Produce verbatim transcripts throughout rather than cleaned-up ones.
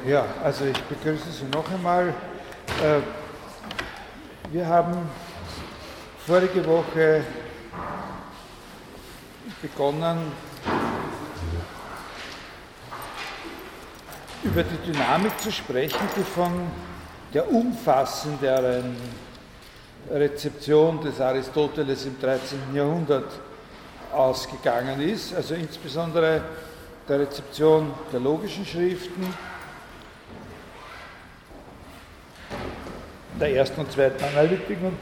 Ja, also ich begrüße Sie noch einmal. Wir haben vorige Woche begonnen, über die Dynamik zu sprechen, die von der umfassenderen Rezeption des Aristoteles im dreizehnten Jahrhundert ausgegangen ist, also insbesondere der Rezeption der logischen Schriften, der ersten und zweiten Analytik und,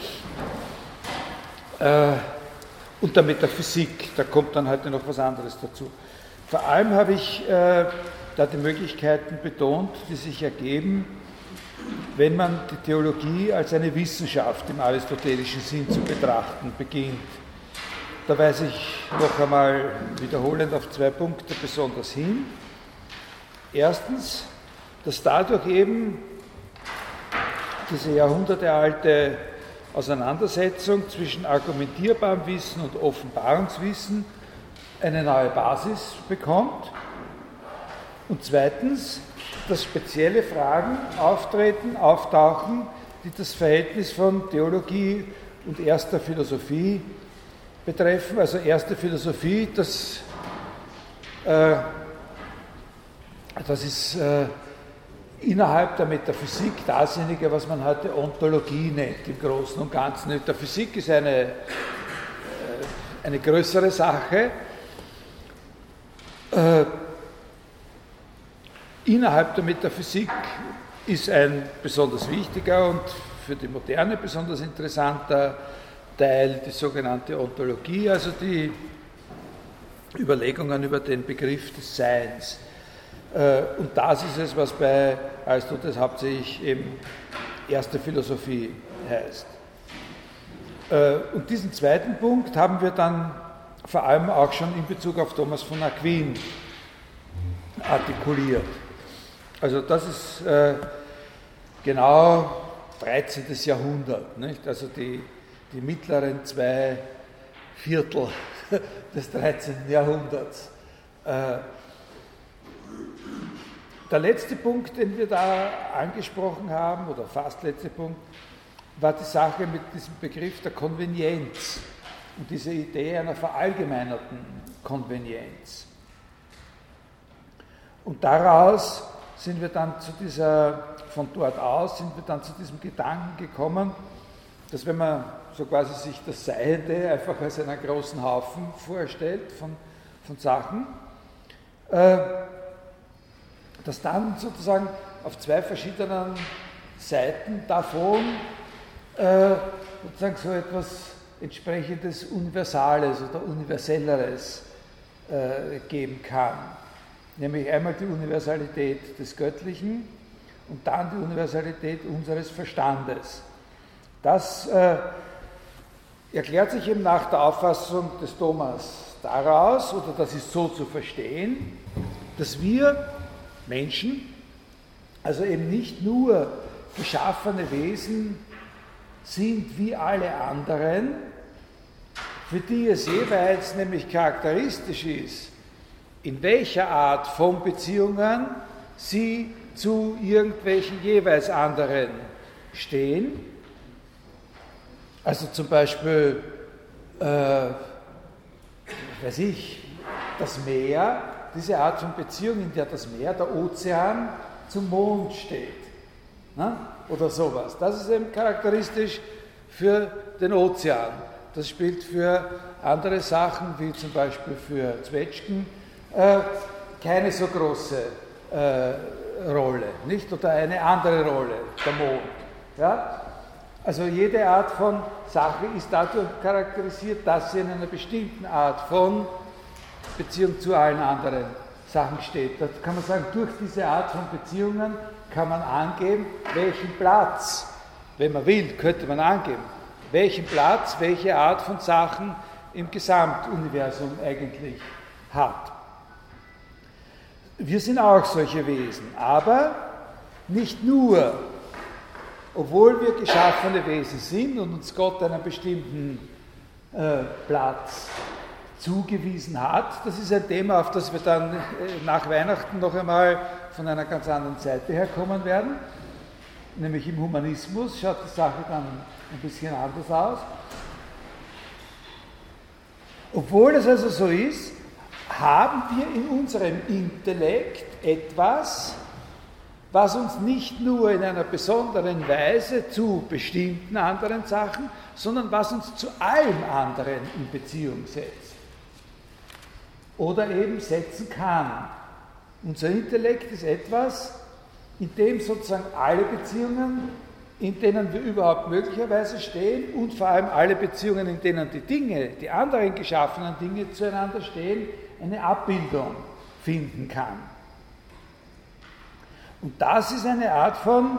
äh, und der Metaphysik. Da kommt dann heute noch was anderes dazu. Vor allem habe ich äh, da die Möglichkeiten betont, die sich ergeben, wenn man die Theologie als eine Wissenschaft im aristotelischen Sinn zu betrachten beginnt. Da weise ich noch einmal wiederholend auf zwei Punkte besonders hin. Erstens, dass dadurch eben diese jahrhundertealte Auseinandersetzung zwischen argumentierbarem Wissen und Offenbarungswissen eine neue Basis bekommt. Und zweitens, dass spezielle Fragen auftreten, auftauchen, die das Verhältnis von Theologie und erster Philosophie betreffen. Also erste Philosophie, das, äh, das ist äh, innerhalb der Metaphysik dasjenige, was man heute Ontologie nennt, im Großen und Ganzen. Metaphysik ist eine, äh, eine größere Sache. Äh, innerhalb der Metaphysik ist ein besonders wichtiger und für die Moderne besonders interessanter Teil die sogenannte Ontologie, also die Überlegungen über den Begriff des Seins. Und das ist es, was bei Aristoteles hauptsächlich eben erste Philosophie heißt. Und diesen zweiten Punkt haben wir dann vor allem auch schon in Bezug auf Thomas von Aquin artikuliert. Also das ist genau dreizehnten Jahrhundert, nicht? Also die die mittleren zwei Viertel des dreizehnten Jahrhunderts. Der letzte Punkt, den wir da angesprochen haben, oder fast letzte Punkt, war die Sache mit diesem Begriff der Konvenienz und diese Idee einer verallgemeinerten Konvenienz. Und daraus sind wir dann zu dieser, von dort aus sind wir dann zu diesem Gedanken gekommen, dass wenn man so quasi sich das Seiende einfach als einen großen Haufen vorstellt von, von Sachen, äh, dass dann sozusagen auf zwei verschiedenen Seiten davon äh, sozusagen so etwas entsprechendes Universales oder Universelleres äh, geben kann. Nämlich einmal die Universalität des Göttlichen und dann die Universalität unseres Verstandes. Das äh, erklärt sich eben nach der Auffassung des Thomas daraus, oder das ist so zu verstehen, dass wir Menschen, also eben nicht nur geschaffene Wesen sind wie alle anderen, für die es jeweils nämlich charakteristisch ist, in welcher Art von Beziehungen sie zu irgendwelchen jeweils anderen stehen. Also zum Beispiel, äh, weiß ich, das Meer, diese Art von Beziehung, in der das Meer, der Ozean, zum Mond steht. Ne? Oder sowas. Das ist eben charakteristisch für den Ozean. Das spielt für andere Sachen, wie zum Beispiel für Zwetschgen, äh, keine so große äh, Rolle, nicht? Oder eine andere Rolle, der Mond. Ja? Also jede Art von Sache ist dadurch charakterisiert, dass sie in einer bestimmten Art von Beziehung zu allen anderen Sachen steht. Da kann man sagen, durch diese Art von Beziehungen kann man angeben, welchen Platz, wenn man will, könnte man angeben, welchen Platz, welche Art von Sachen im Gesamtuniversum eigentlich hat. Wir sind auch solche Wesen, aber nicht nur. Obwohl wir geschaffene Wesen sind und uns Gott einen bestimmten äh, Platz zugewiesen hat. Das ist ein Thema, auf das wir dann nach Weihnachten noch einmal von einer ganz anderen Seite her kommen werden. Nämlich im Humanismus schaut die Sache dann ein bisschen anders aus. Obwohl es also so ist, haben wir in unserem Intellekt etwas, was uns nicht nur in einer besonderen Weise zu bestimmten anderen Sachen, sondern was uns zu allem anderen in Beziehung setzt. Oder eben setzen kann. Unser Intellekt ist etwas, in dem sozusagen alle Beziehungen, in denen wir überhaupt möglicherweise stehen und vor allem alle Beziehungen, in denen die Dinge, die anderen geschaffenen Dinge zueinander stehen, eine Abbildung finden kann. Und das ist eine Art von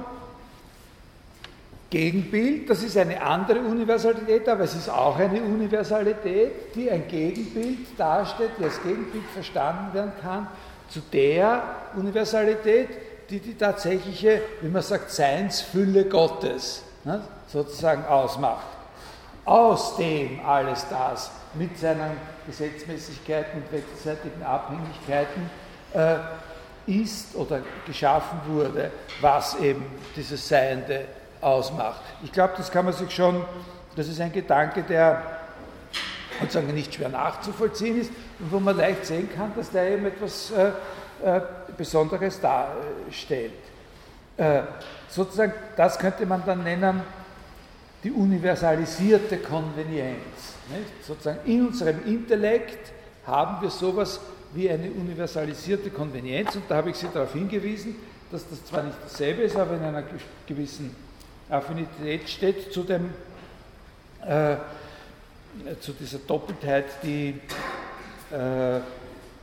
Gegenbild, das ist eine andere Universalität, aber es ist auch eine Universalität, die ein Gegenbild darstellt, die als Gegenbild verstanden werden kann, zu der Universalität, die die tatsächliche, wie man sagt, Seinsfülle Gottes, ne, sozusagen ausmacht. Aus dem alles das mit seinen Gesetzmäßigkeiten und wechselseitigen Abhängigkeiten äh, ist oder geschaffen wurde, was eben dieses Seiende ausmacht. Ich glaube, das kann man sich schon, das ist ein Gedanke, der sozusagen nicht schwer nachzuvollziehen ist und wo man leicht sehen kann, dass der eben etwas äh, äh, Besonderes darstellt. Äh, sozusagen, das könnte man dann nennen, die universalisierte Konvenienz. Nicht? Sozusagen in unserem Intellekt haben wir sowas wie eine universalisierte Konvenienz und da habe ich Sie darauf hingewiesen, dass das zwar nicht dasselbe ist, aber in einer gewissen Affinität steht zu, dem, äh, zu dieser Doppeltheit, die, äh, äh,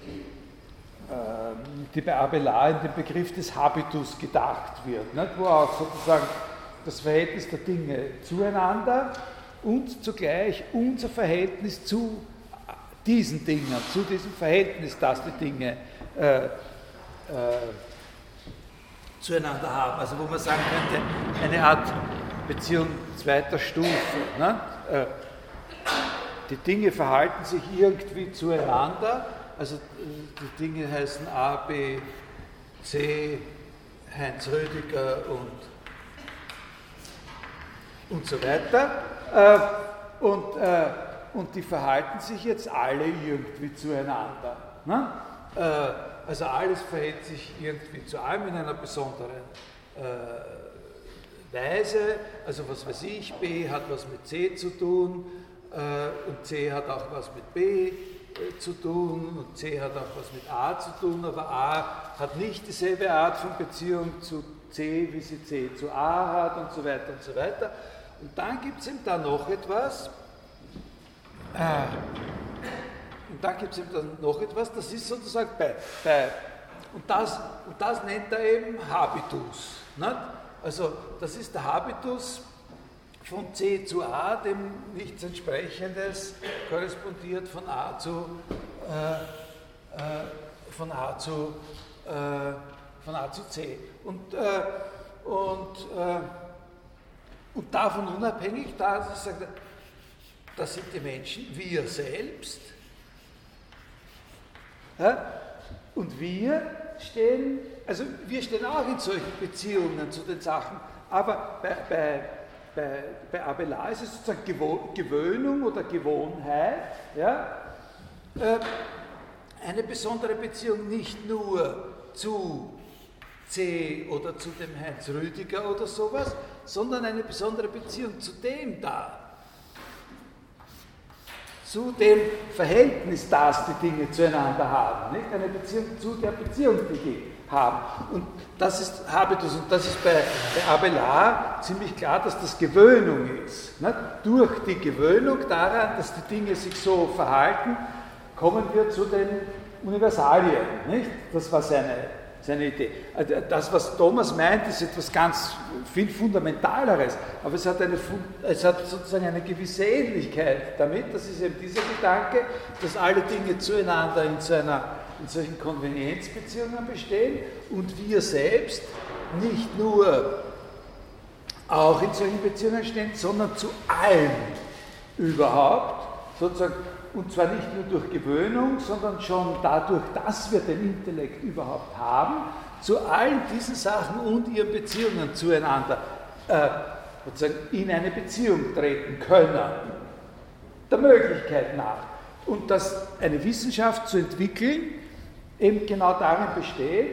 die bei Abelard in dem Begriff des Habitus gedacht wird, nicht? Wo auch sozusagen das Verhältnis der Dinge zueinander und zugleich unser Verhältnis zu diesen Dingen, zu diesem Verhältnis, das die Dinge äh, äh, zueinander haben. Also wo man sagen könnte, eine Art Beziehung zweiter Stufe. Ne? Äh, die Dinge verhalten sich irgendwie zueinander, also die Dinge heißen A, B, C, Heinz Rüdiger und und so weiter. Äh, und, äh, und die verhalten sich jetzt alle irgendwie zueinander. Ne? Äh, also alles verhält sich irgendwie zu allem in einer besonderen äh, Weise. Also was weiß ich, B hat was mit C zu tun äh, und C hat auch was mit B äh, zu tun und C hat auch was mit A zu tun, aber A hat nicht dieselbe Art von Beziehung zu C, wie sie C zu A hat und so weiter und so weiter. Und dann gibt es eben da noch etwas, äh, und dann gibt es eben dann noch etwas, das ist sozusagen bei, bei und, das, und das nennt er eben Habitus. Nicht? Also das ist der Habitus von C zu A, dem nichts Entsprechendes korrespondiert von A zu, äh, äh, von A zu, äh, von A zu C. Und, äh, und äh, Und davon unabhängig, da sagt er, das sind die Menschen, wir selbst. Ja? Und wir stehen, also wir stehen auch in solchen Beziehungen zu den Sachen, aber bei, bei, bei, bei Abelard ist es sozusagen Gewöhnung oder Gewohnheit, ja? Eine besondere Beziehung nicht nur zu C oder zu dem Heinz Rüdiger oder sowas, sondern eine besondere Beziehung zu dem da, zu dem Verhältnis, das die Dinge zueinander haben, nicht? Eine Beziehung zu der Beziehung, die die haben. Und das ist Habitus, und das ist bei, bei Abelard ziemlich klar, dass das Gewöhnung ist. Nicht? Durch die Gewöhnung daran, dass die Dinge sich so verhalten, kommen wir zu den Universalien. Nicht? Das war seine seine Idee. Das, was Thomas meint, ist etwas ganz viel Fundamentaleres, aber es hat, eine, es hat sozusagen eine gewisse Ähnlichkeit damit, das ist eben dieser Gedanke, dass alle Dinge zueinander in, so einer, in solchen Konvenienzbeziehungen bestehen und wir selbst nicht nur auch in solchen Beziehungen stehen, sondern zu allem überhaupt, sozusagen und zwar nicht nur durch Gewöhnung, sondern schon dadurch, dass wir den Intellekt überhaupt haben, zu allen diesen Sachen und ihren Beziehungen zueinander äh, sozusagen in eine Beziehung treten können, der Möglichkeit nach. Und dass eine Wissenschaft zu entwickeln eben genau darin besteht,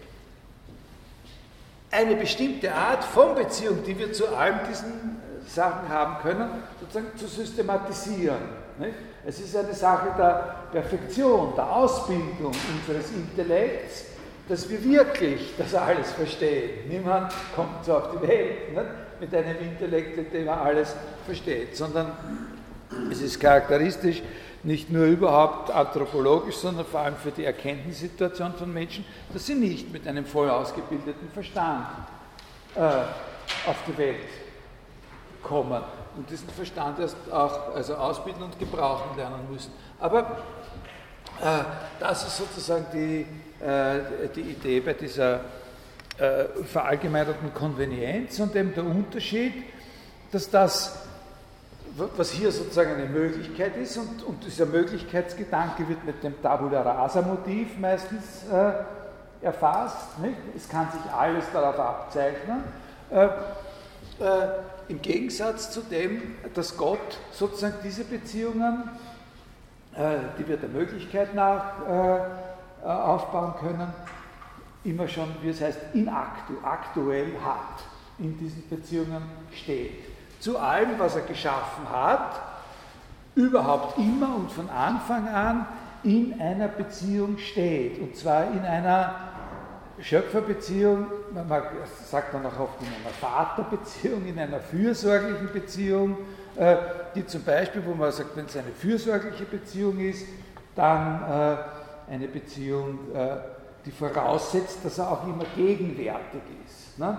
eine bestimmte Art von Beziehung, die wir zu allen diesen Sachen haben können, sozusagen zu systematisieren. Nicht? Es ist eine Sache der Perfektion, der Ausbildung unseres Intellekts, dass wir wirklich das alles verstehen. Niemand kommt so auf die Welt, nicht? Mit einem Intellekt, in dem er alles versteht, sondern es ist charakteristisch, nicht nur überhaupt anthropologisch, sondern vor allem für die Erkenntnissituation von Menschen, dass sie nicht mit einem voll ausgebildeten Verstand äh, auf die Welt kommen und diesen Verstand erst auch also ausbilden und gebrauchen lernen müssen. Aber äh, das ist sozusagen die, äh, die Idee bei dieser äh, verallgemeinerten Konvenienz und eben der Unterschied, dass das, was hier sozusagen eine Möglichkeit ist, und, und dieser Möglichkeitsgedanke wird mit dem Tabula Rasa-Motiv meistens äh, erfasst. Nicht? Es kann sich alles darauf abzeichnen. Äh, äh, Im Gegensatz zu dem, dass Gott sozusagen diese Beziehungen, äh, die wir der Möglichkeit nach äh, aufbauen können, immer schon, wie es heißt, in actu, aktuell hat, in diesen Beziehungen steht. Zu allem, was er geschaffen hat, überhaupt immer und von Anfang an in einer Beziehung steht. Und zwar in einer Schöpferbeziehung, man sagt dann auch oft in einer Vaterbeziehung, in einer fürsorglichen Beziehung, die zum Beispiel, wo man sagt, wenn es eine fürsorgliche Beziehung ist, dann eine Beziehung, die voraussetzt, dass er auch immer gegenwärtig ist. Ne?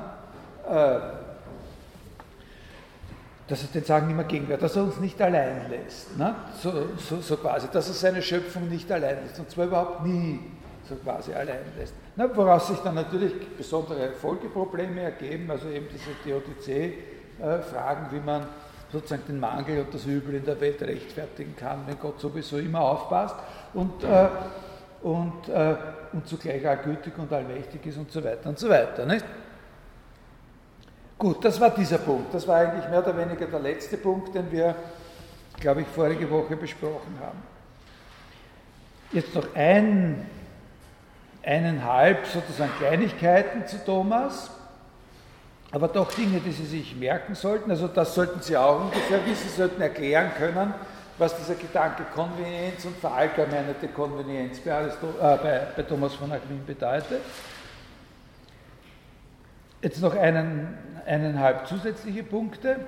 Dass er den Sagen immer gegenwärtig, dass er uns nicht allein lässt. Ne? So, so, so quasi, dass er seine Schöpfung nicht allein lässt, und zwar überhaupt nie so quasi allein lässt. Na, woraus sich dann natürlich besondere Folgeprobleme ergeben, also eben diese Theodizee-Fragen, wie man sozusagen den Mangel und das Übel in der Welt rechtfertigen kann, wenn Gott sowieso immer aufpasst und, äh, und, äh, und zugleich allgütig und allmächtig ist und so weiter und so weiter. Nicht? Gut, das war dieser Punkt. Das war eigentlich mehr oder weniger der letzte Punkt, den wir, glaube ich, vorige Woche besprochen haben. Jetzt noch ein, eineinhalb sozusagen Kleinigkeiten zu Thomas, aber doch Dinge, die Sie sich merken sollten. Also das sollten Sie auch ungefähr wissen, Sie sollten erklären können, was dieser Gedanke Konvenienz und verallgemeinerte Konvenienz bei, Aristo- äh, bei, bei Thomas von Aquin bedeutet. Jetzt noch einen, eineinhalb zusätzliche Punkte.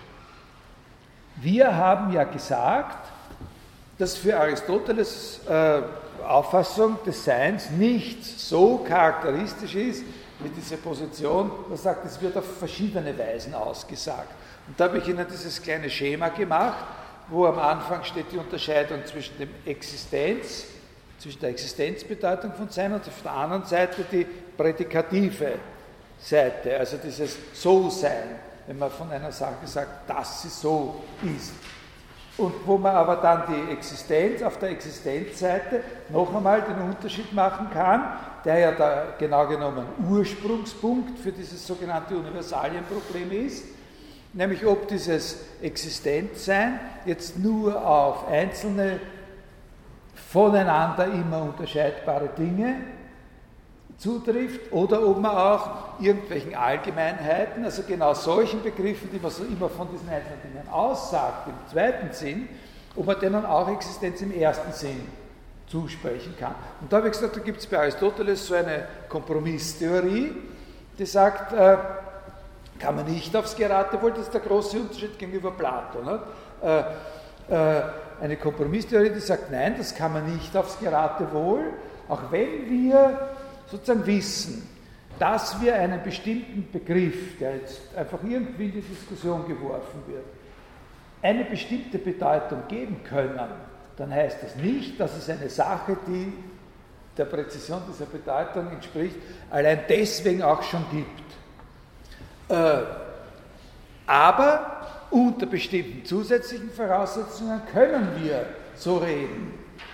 Wir haben ja gesagt, dass für Aristoteles äh, Auffassung des Seins nicht so charakteristisch ist, wie diese Position, man sagt, es wird auf verschiedene Weisen ausgesagt. Und da habe ich Ihnen dieses kleine Schema gemacht, wo am Anfang steht die Unterscheidung zwischen dem Existenz, zwischen der Existenzbedeutung von Sein und auf der anderen Seite die prädikative Seite, also dieses So-Sein, wenn man von einer Sache sagt, dass sie so ist. Und wo man aber dann die Existenz, auf der Existenzseite noch einmal den Unterschied machen kann, der ja der genau genommen Ursprungspunkt für dieses sogenannte Universalienproblem ist, nämlich ob dieses Existenzsein jetzt nur auf einzelne voneinander immer unterscheidbare Dinge zutrifft oder ob man auch irgendwelchen Allgemeinheiten, also genau solchen Begriffen, die man so immer von diesen einzelnen Dingen aussagt, im zweiten Sinn, ob man denen auch Existenz im ersten Sinn zusprechen kann. Und da habe ich gesagt, da gibt es bei Aristoteles so eine Kompromisstheorie, die sagt, äh, kann man nicht aufs Geratewohl, das ist der große Unterschied gegenüber Plato. Ne? Äh, äh, eine Kompromisstheorie, die sagt, nein, das kann man nicht aufs Geratewohl, auch wenn wir sozusagen wissen, dass wir einen bestimmten Begriff, der jetzt einfach irgendwie in die Diskussion geworfen wird, eine bestimmte Bedeutung geben können, dann heißt das nicht, dass es eine Sache, die der Präzision dieser Bedeutung entspricht, allein deswegen auch schon gibt. Äh, aber unter bestimmten zusätzlichen Voraussetzungen können wir so reden,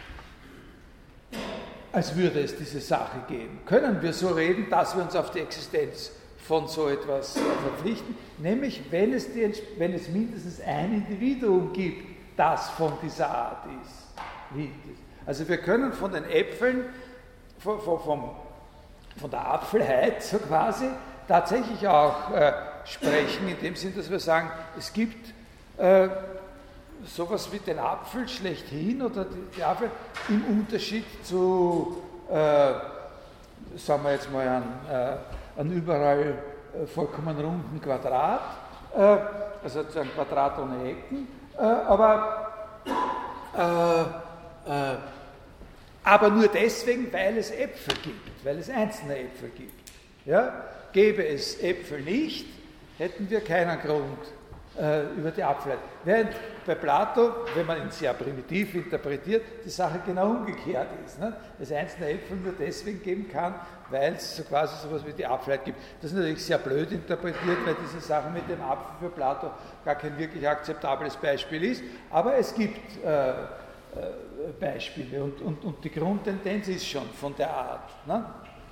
als würde es diese Sache geben? Können wir so reden, dass wir uns auf die Existenz von so etwas verpflichten? Nämlich, wenn es, die, wenn es mindestens ein Individuum gibt, das von dieser Art ist. Also wir können von den Äpfeln, von, von, von, von der Apfelheit so quasi, tatsächlich auch äh, sprechen, in dem Sinn, dass wir sagen, es gibt äh, sowas wie den Apfel schlechthin oder die, die Apfel im Unterschied zu, äh, sagen wir jetzt mal, an, äh, an überall äh, vollkommen runden Quadrat, äh, also ein Quadrat ohne Ecken, äh, aber, äh, äh, aber nur deswegen, weil es Äpfel gibt, weil es einzelne Äpfel gibt. Ja? Gäbe es Äpfel nicht, hätten wir keinen Grund äh, über die Apfelheit. Während bei Plato, wenn man ihn sehr primitiv interpretiert, die Sache genau umgekehrt ist. Ne? Es einzelne Äpfel nur deswegen geben kann, weil es so quasi so etwas wie die Apfelheit gibt. Das ist natürlich sehr blöd interpretiert, weil diese Sache mit dem Apfel für Plato gar kein wirklich akzeptables Beispiel ist, aber es gibt äh, äh, Beispiele und, und, und die Grundtendenz ist schon von der Art. Ne?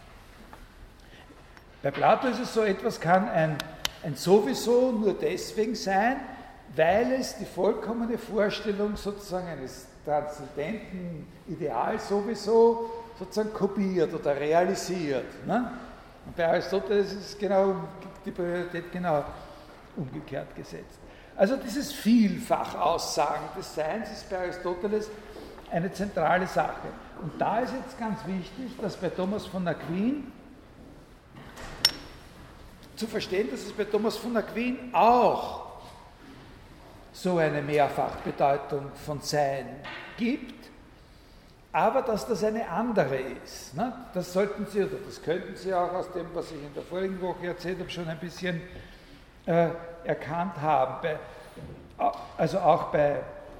Bei Plato ist es so, etwas kann ein, ein Sowieso nur deswegen sein, weil es die vollkommene Vorstellung sozusagen eines transzendenten Ideals sowieso sozusagen kopiert oder realisiert. Ne? Und bei Aristoteles ist genau, die Priorität genau umgekehrt gesetzt. Also dieses Vielfachaussagen des Seins ist bei Aristoteles eine zentrale Sache. Und da ist jetzt ganz wichtig, dass bei Thomas von Aquin zu verstehen, dass es bei Thomas von Aquin auch so eine Mehrfachbedeutung von Sein gibt, aber dass das eine andere ist. Ne? Das sollten Sie, oder das könnten Sie auch aus dem, was ich in der vorigen Woche erzählt habe, schon ein bisschen äh, erkannt haben. Bei, also auch bei,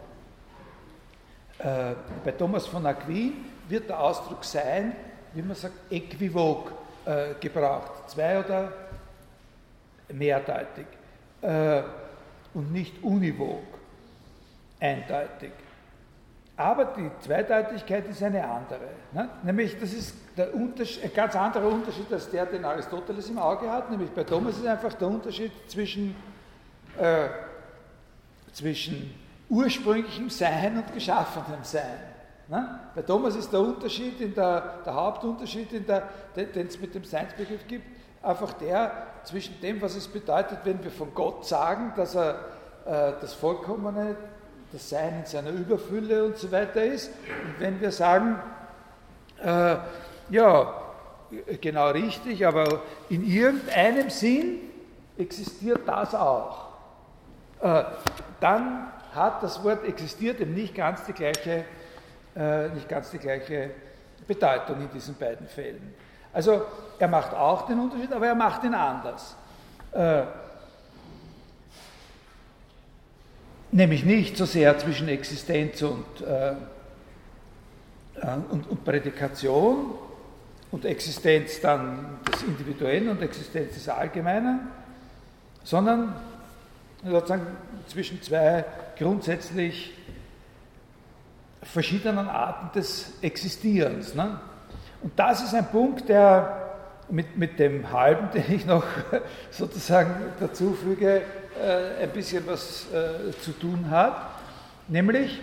äh, bei Thomas von Aquin wird der Ausdruck Sein, wie man sagt, äquivok äh, gebraucht. Zwei- oder mehrdeutig. Äh, und nicht univok, eindeutig. Aber die Zweideutigkeit ist eine andere. Ne? Nämlich, das ist der ein ganz anderer Unterschied als der, den Aristoteles im Auge hat. Nämlich bei Thomas ist einfach der Unterschied zwischen, äh, zwischen ursprünglichem Sein und geschaffenem Sein. Ne? Bei Thomas ist der Unterschied, in der, der Hauptunterschied, in der, den es mit dem Seinsbegriff gibt, einfach der zwischen dem, was es bedeutet, wenn wir von Gott sagen, dass er äh, das Vollkommene, das Sein in seiner Überfülle und so weiter ist, und wenn wir sagen, äh, ja, genau richtig, aber in irgendeinem Sinn existiert das auch, äh, dann hat das Wort existiert eben nicht ganz die gleiche, äh, nicht ganz die gleiche Bedeutung in diesen beiden Fällen. Also er macht auch den Unterschied, aber er macht ihn anders. Äh, nämlich nicht so sehr zwischen Existenz und, äh, und, und Prädikation und Existenz dann des Individuellen und Existenz des Allgemeinen, sondern sozusagen zwischen zwei grundsätzlich verschiedenen Arten des Existierens. Ne? Und das ist ein Punkt, der mit, mit dem Halben, den ich noch sozusagen dazu füge, äh, ein bisschen was äh, zu tun hat. Nämlich,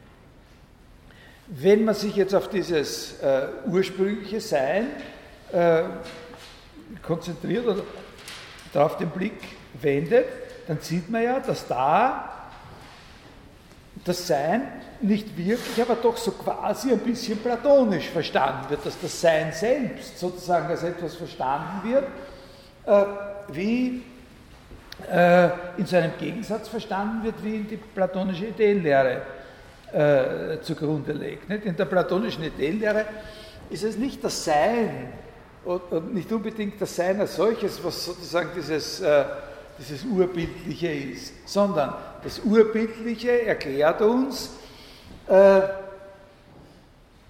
wenn man sich jetzt auf dieses äh, ursprüngliche Sein äh, konzentriert oder darauf den Blick wendet, dann sieht man ja, dass da das Sein nicht wirklich, aber doch so quasi ein bisschen platonisch verstanden wird, dass das Sein selbst sozusagen als etwas verstanden wird, äh, wie äh, in so einem Gegensatz verstanden wird, wie in die platonische Ideenlehre äh, zugrunde legt. Nicht? In der platonischen Ideenlehre ist es nicht das Sein und, und nicht unbedingt das Sein als solches, was sozusagen dieses, äh, dieses Urbildliche ist, sondern das Urbildliche erklärt uns, äh,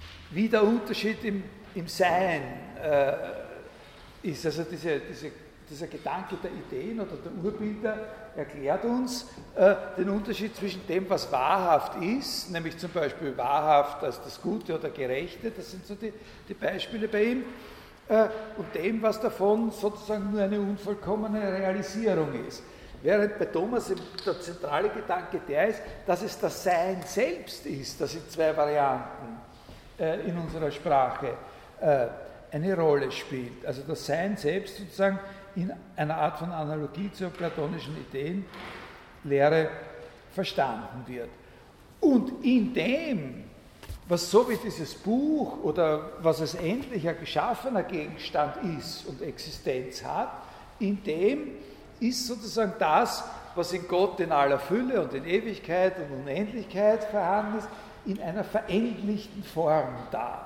wie der Unterschied im, im Sein äh, ist. Also diese, diese, dieser Gedanke der Ideen oder der Urbilder erklärt uns äh, den Unterschied zwischen dem, was wahrhaft ist, nämlich zum Beispiel wahrhaft als das Gute oder Gerechte, das sind so die, die Beispiele bei ihm, äh, und dem, was davon sozusagen nur eine unvollkommene Realisierung ist. Während bei Thomas der zentrale Gedanke der ist, dass es das Sein selbst ist, das in zwei Varianten äh, in unserer Sprache äh, eine Rolle spielt. Also das Sein selbst sozusagen in einer Art von Analogie zur platonischen Ideenlehre verstanden wird. Und in dem, was so wie dieses Buch oder was es endlich ein geschaffener Gegenstand ist und Existenz hat, in dem ist sozusagen das, was in Gott in aller Fülle und in Ewigkeit und Unendlichkeit vorhanden ist, in einer verendlichten Form da.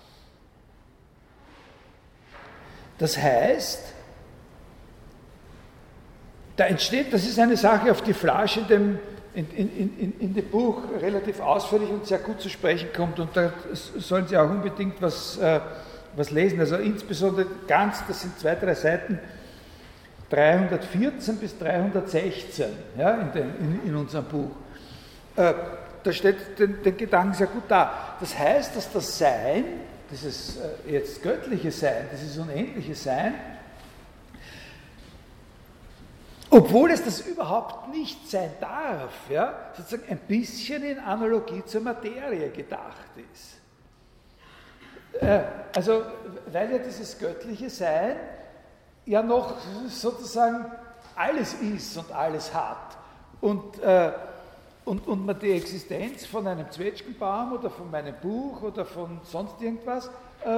Das heißt, da entsteht, das ist eine Sache, auf die Flasch in dem, in, in, in, in dem Buch relativ ausführlich und sehr gut zu sprechen kommt, und da sollen Sie auch unbedingt was, äh, was lesen, also insbesondere ganz, das sind zwei, drei Seiten, dreihundertvierzehn bis dreihundertsechzehn, ja, in, dem, in, in unserem Buch. Äh, da steht den, den Gedanken sehr gut da. Das heißt, dass das Sein, dieses äh, jetzt göttliche Sein, dieses unendliche Sein, obwohl es das überhaupt nicht sein darf, ja, sozusagen ein bisschen in Analogie zur Materie gedacht ist. Äh, also, weil ja dieses göttliche Sein ja noch sozusagen alles ist und alles hat. Und, äh, und, und man die Existenz von einem Zwetschgenbaum oder von meinem Buch oder von sonst irgendwas äh,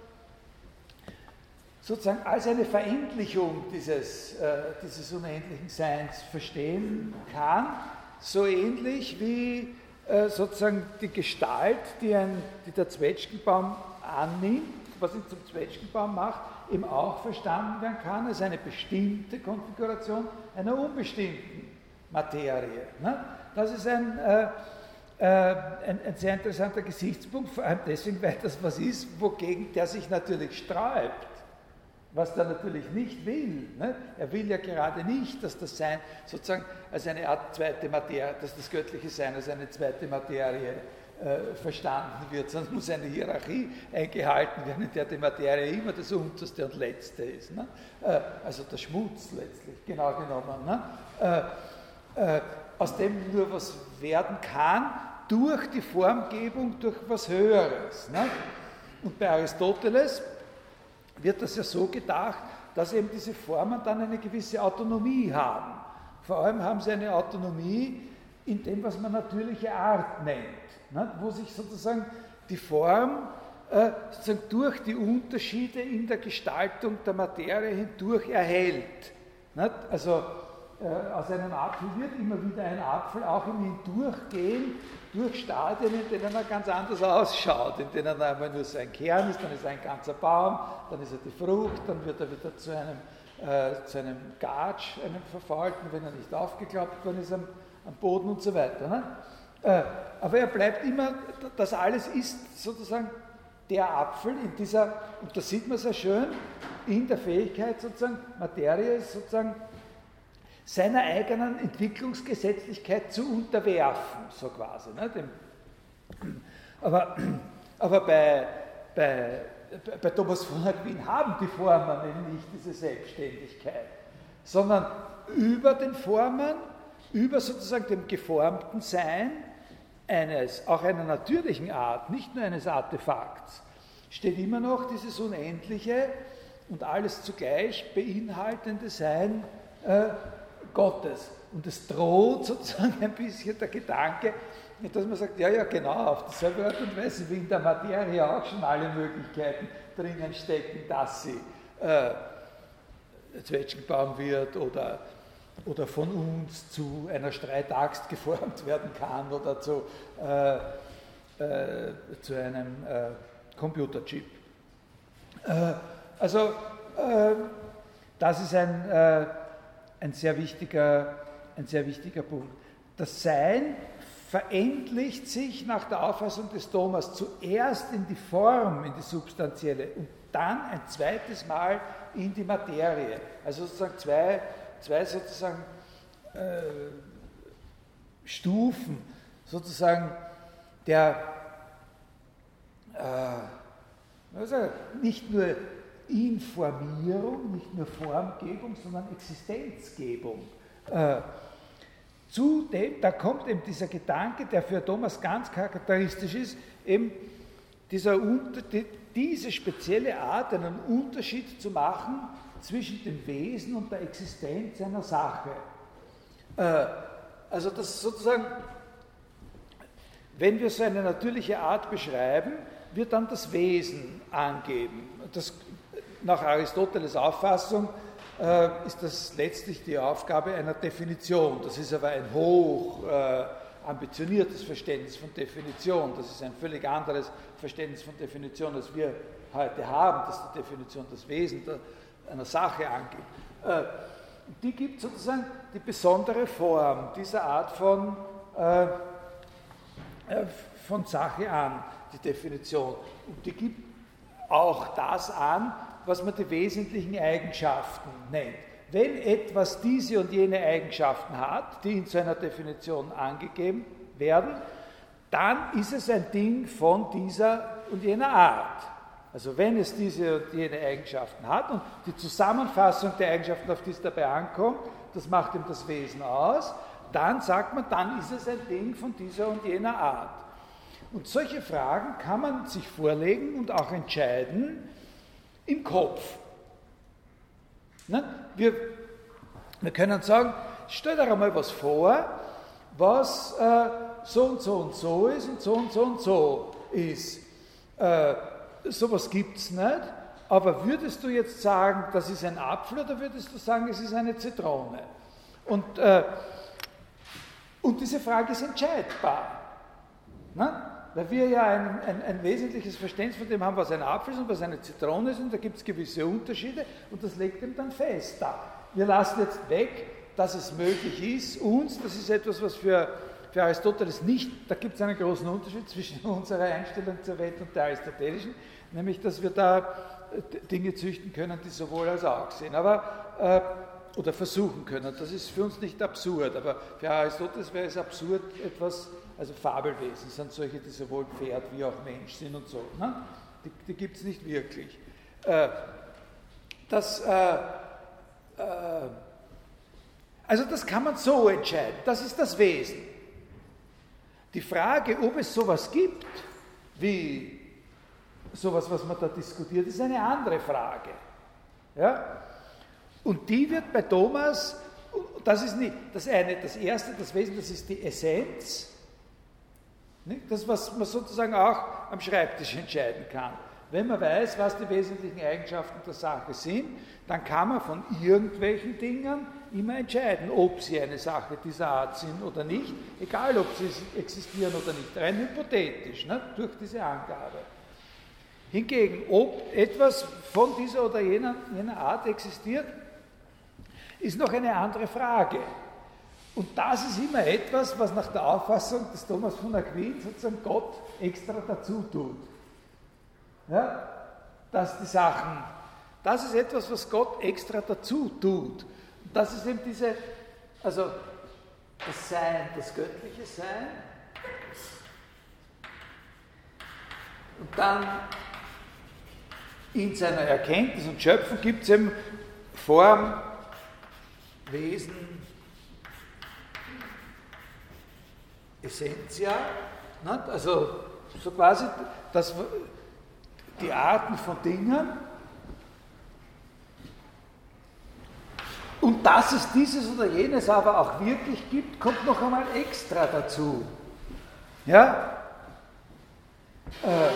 sozusagen als eine Verendlichung dieses, äh, dieses unendlichen Seins verstehen kann, so ähnlich wie äh, sozusagen die Gestalt, die, ein, die der Zwetschgenbaum annimmt, was ihn zum Zwetschgenbaum macht, eben auch verstanden werden kann als eine bestimmte Konfiguration einer unbestimmten Materie. Ne? Das ist ein, äh, äh, ein, ein sehr interessanter Gesichtspunkt, vor allem deswegen, weil das was ist, wogegen der sich natürlich sträubt, was der natürlich nicht will. Ne? Er will ja gerade nicht, dass das Sein sozusagen als eine Art zweite Materie, dass das göttliche Sein als eine zweite Materie Äh, verstanden wird, sonst muss eine Hierarchie eingehalten werden, in der die Materie immer das Unterste und Letzte ist. Ne? Äh, also der Schmutz letztlich, genau genommen. Ne? Äh, äh, aus dem nur was werden kann, durch die Formgebung, durch was Höheres. Ne? Und bei Aristoteles wird das ja so gedacht, dass eben diese Formen dann eine gewisse Autonomie haben. Vor allem haben sie eine Autonomie in dem, was man natürliche Art nennt. Ne, wo sich sozusagen die Form äh, sozusagen durch die Unterschiede in der Gestaltung der Materie hindurch erhält. Ne? Also äh, aus einem Apfel wird immer wieder ein Apfel, auch im Hindurchgehen durch Stadien, in denen er ganz anders ausschaut, in denen er einmal nur so ein Kern ist, dann ist er ein ganzer Baum, dann ist er die Frucht, dann wird er wieder zu einem, äh, zu einem Gatsch, einem verfaulten, wenn er nicht aufgeklappt worden ist am, am Boden und so weiter. Ne? Aber er bleibt immer, das alles ist sozusagen der Apfel in dieser, und das sieht man sehr schön, in der Fähigkeit sozusagen, Materie sozusagen seiner eigenen Entwicklungsgesetzlichkeit zu unterwerfen, so quasi. Ne? Dem, aber aber bei, bei, bei Thomas von Aquin haben die Formen eben nicht diese Selbstständigkeit, sondern über den Formen, über sozusagen dem geformten Sein, eines, auch einer natürlichen Art, nicht nur eines Artefakts, steht immer noch dieses unendliche und alles zugleich beinhaltende Sein äh, Gottes. Und es droht sozusagen ein bisschen der Gedanke, dass man sagt, ja, ja, genau, auf dieselbe Art und Weise, wie in der Materie auch schon alle Möglichkeiten drinnen stecken, dass sie äh, Zwetschgenbaum wird oder oder von uns zu einer Streitaxt geformt werden kann oder zu, äh, äh, zu einem äh, Computerchip. Äh, also äh, das ist ein, äh, ein, sehr wichtiger, ein sehr wichtiger Punkt. Das Sein verendlicht sich nach der Auffassung des Thomas zuerst in die Form, in die substanzielle und dann ein zweites Mal in die Materie. Also sozusagen zwei, zwei sozusagen äh, Stufen sozusagen der äh, also nicht nur Informierung, nicht nur Formgebung, sondern Existenzgebung. Äh, zudem, da kommt eben dieser Gedanke, der für Thomas ganz charakteristisch ist, eben dieser, die, diese spezielle Art, einen Unterschied zu machen zwischen dem Wesen und der Existenz einer Sache. Äh, also das sozusagen, wenn wir so eine natürliche Art beschreiben, wird dann das Wesen angeben. Das, nach Aristoteles Auffassung äh, ist das letztlich die Aufgabe einer Definition. Das ist aber ein hoch äh, ambitioniertes Verständnis von Definition. Das ist ein völlig anderes Verständnis von Definition, als wir heute haben, dass die Definition das Wesen der, einer Sache angibt. Äh, die gibt sozusagen die besondere Form dieser Art von, äh, von Sache an, die Definition. Und die gibt auch das an, was man die wesentlichen Eigenschaften nennt. Wenn etwas diese und jene Eigenschaften hat, die in so einer Definition angegeben werden, dann ist es ein Ding von dieser und jener Art. Also wenn es diese und jene Eigenschaften hat und die Zusammenfassung der Eigenschaften, auf die es dabei ankommt, das macht ihm das Wesen aus, dann sagt man, dann ist es ein Ding von dieser und jener Art. Und solche Fragen kann man sich vorlegen und auch entscheiden im Kopf. Ne? Wir, wir können sagen, stell dir einmal was vor, was äh, so und so und so ist und so und so und so ist. Äh, sowas gibt es nicht, aber würdest du jetzt sagen, das ist ein Apfel oder würdest du sagen, es ist eine Zitrone? Und, äh, und diese Frage ist entscheidbar. Ne? Weil wir ja ein, ein, ein wesentliches Verständnis von dem haben, was ein Apfel ist und was eine Zitrone ist, und da gibt es gewisse Unterschiede und das legt ihm dann fest da. Wir lassen jetzt weg, dass es möglich ist, uns, das ist etwas, was für, für Aristoteles nicht, da gibt es einen großen Unterschied zwischen unserer Einstellung zur Welt und der aristotelischen, nämlich, dass wir da Dinge züchten können, die sowohl als auch sind, aber, äh, oder versuchen können. Das ist für uns nicht absurd, aber für Aristoteles wäre es absurd, etwas. Also Fabelwesen sind solche, die sowohl Pferd wie auch Mensch sind und so. Ne? Die, die gibt es nicht wirklich. Äh, das, äh, äh, also das kann man so entscheiden. Das ist das Wesen. Die Frage, ob es sowas gibt, wie sowas, was man da diskutiert, ist eine andere Frage. Ja? Und die wird bei Thomas, das ist nicht das eine, das erste, das Wesen, das ist die Essenz. Das, was man sozusagen auch am Schreibtisch entscheiden kann. Wenn man weiß, was die wesentlichen Eigenschaften der Sache sind, dann kann man von irgendwelchen Dingen immer entscheiden, ob sie eine Sache dieser Art sind oder nicht, egal ob sie existieren oder nicht, rein hypothetisch, ne, durch diese Angabe. Hingegen, ob etwas von dieser oder jener, jener Art existiert, ist noch eine andere Frage. Und das ist immer etwas, was nach der Auffassung des Thomas von Aquin sozusagen Gott extra dazu tut. Ja? Dass die Sachen, das ist etwas, was Gott extra dazu tut. Und das ist eben diese, also das Sein, das göttliche Sein. Und dann in seiner Erkenntnis und Schöpfung gibt es eben Form, Wesen, Essentia, ne? Also so quasi das, die Arten von Dingen. Und dass es dieses oder jenes aber auch wirklich gibt, kommt noch einmal extra dazu. Ja? Äh,